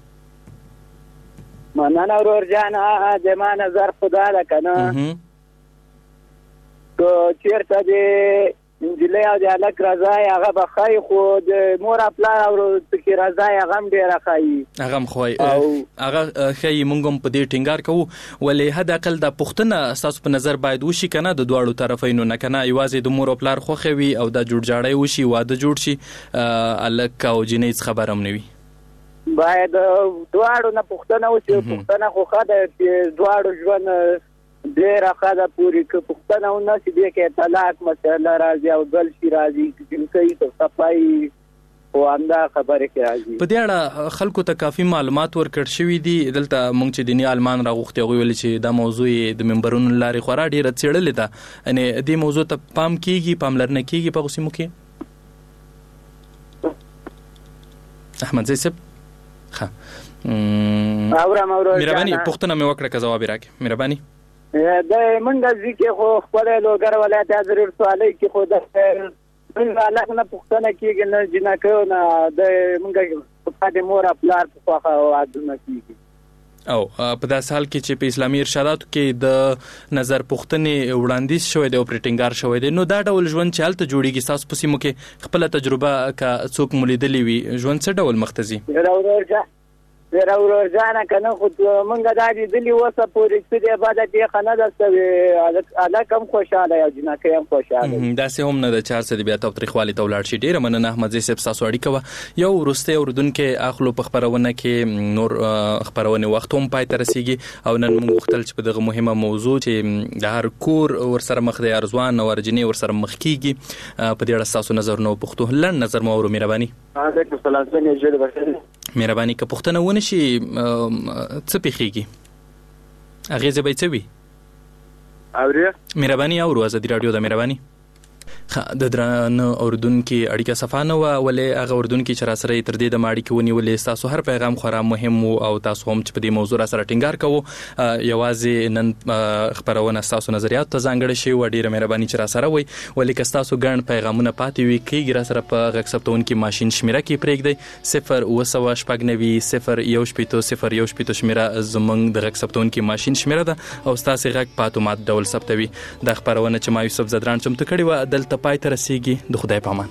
M: مننه ورور جان د ما نظر خدا ده کنه کو چیرته دی انجلې او د الک رضا هغه بخای خو د مور خپل او د رضا هغه ډیر خای
G: هغه خوای هغه خی مونږم په دې ټینګار کوو ولې حد اقل د پښتنه اساس په نظر باید وشي کنه د دواړو طرفینو نه کنه یوازې د مور خپل خوخوي او د جوړ جاړی وشي واده جوړ شي الک او جنې خبرم نه وي
M: باید دواړو نه پښتنه وشي پښتنه خو خاله دواړو ژوند ډیر خاله پوری ک پښتنه او نشي دې کې طلاق مسله راځي او بل شي راځي چې کوي ته صفای او انده خبره کې راځي
G: په دې اړه خلکو ته کافي معلومات ورکړ شوې دي دلته مونږ چې دنیا المان راغوختي ویل چې دا موضوع د منبرونو لارې خورا ډیره څېړلې ده ان دې موضوع ته پام کیږي پاملرنه کیږي په غوسمو کې احمد زیسب ها مهرباني پښتنه مې وکړه که جواب راکې مهرباني
M: د منګه ځکه خو خپل لوګر ولایت حضرت سوالي کې خو د من الله نه پښتنه کېږي نه جنکو نه د منګه په دې مور خپل په خوا وادونه کېږي
G: او په داس حال کې چې په اسلامي ارشاداتو کې د نظر پښتنې وړاندیز شوی دی او پریټینګار شوی دی نو دا ډول ژوند چې حالت جوړیږي تاسو په سیمو کې خپل تجربه کا څوک مولیدلی وي ژوند څه ډول مختزي
M: زه ورور جانه کنه خو مونږ دا لیدلي اوسه پورې چې د بعد دې خنه د سوي کم خوشاله یا جنکه هم خوشاله
G: دا سه هم نه د 400 بیا تاریخوالي تولاړ شي ډیره مننه احمد زیسب تاسو اړیکه یو ورسته اوردونکو اخلو په خبرونه کې نور خبرونه وخت هم پای ته رسیږي او نن موږ وختل چې په دغه مهمه موضوع چې د هر کور ورسره مخ دی ارزوان او ورجنی ورسره مخ کیږي په دې اړه تاسو نظر نو پښتو لن نظر مو ورو مهرباني
M: علیکم السلام څنګه جوړ بخیر
G: مهرباني که پښتنه ونه شي څه پیخيږي اغه زه به څه وي
M: اوري
G: مهرباني او ازادي رادیو د مهرباني د درن اوردونکو اړیکه صفانه ولې هغه اوردونکو چې را سره تر دې د ماړی کې ونیولې تاسو هر پیغام خورا مهم او تاسو هم چې په دې موضوع را سره ټینګار کوو یوازې نن خبرونه تاسو نظریات ته ځانګړي شي و ډیره مهرباني چې را سره وي ولې که تاسو ګڼ پیغامونه پاتې وي کېږي را سره په غکسپټونکو ماشين شمیره کې پرېږدئ 0 شمیره زمنګ د غکسپټونکو ماشين شمیره ده او تاسو غک په اتومات ډول ثبتوي د خبرونه چې ما یوسف زدران چمتو کړی و دلته پای ته رسیږي د خدای په امان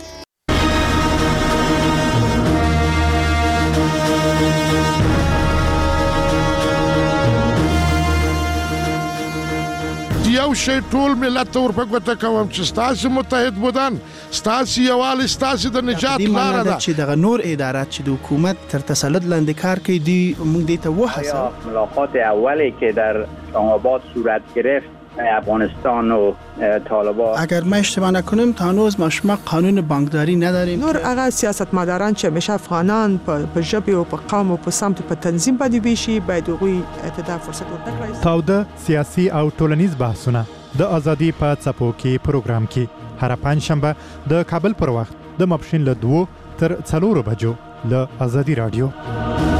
N: یو شی ټول ملت ورپه ګوته کوم چې ستاسو متحد بودن ستاسو یوال ستاسو د نجات لاره ده
P: چې دغه نور ادارات چې د حکومت تر تسلط لاندې کار کوي دی موږ دې ته وحسه
Q: ملاقات اولی که در اسلام‌آباد صورت گرفت افغانستان و طالبان
P: اگر ما اشتباه نکنم تا هنوز ما قانون بانکداری نداریم
R: نور هغه سیاستمداران چې همیشه افغانان په ژبه او په قوم او په سمت په تنظیم باندې ویشي باید هغوی ته فرصت ورکړي
Y: تاوده سیاسي او ټولنیز بحثونه د ازادي په څپو کې پروګرام کې هر پنځشنبه د کابل پر وخت د ماپښین له 2 تر 4 بجو له ازادي رادیو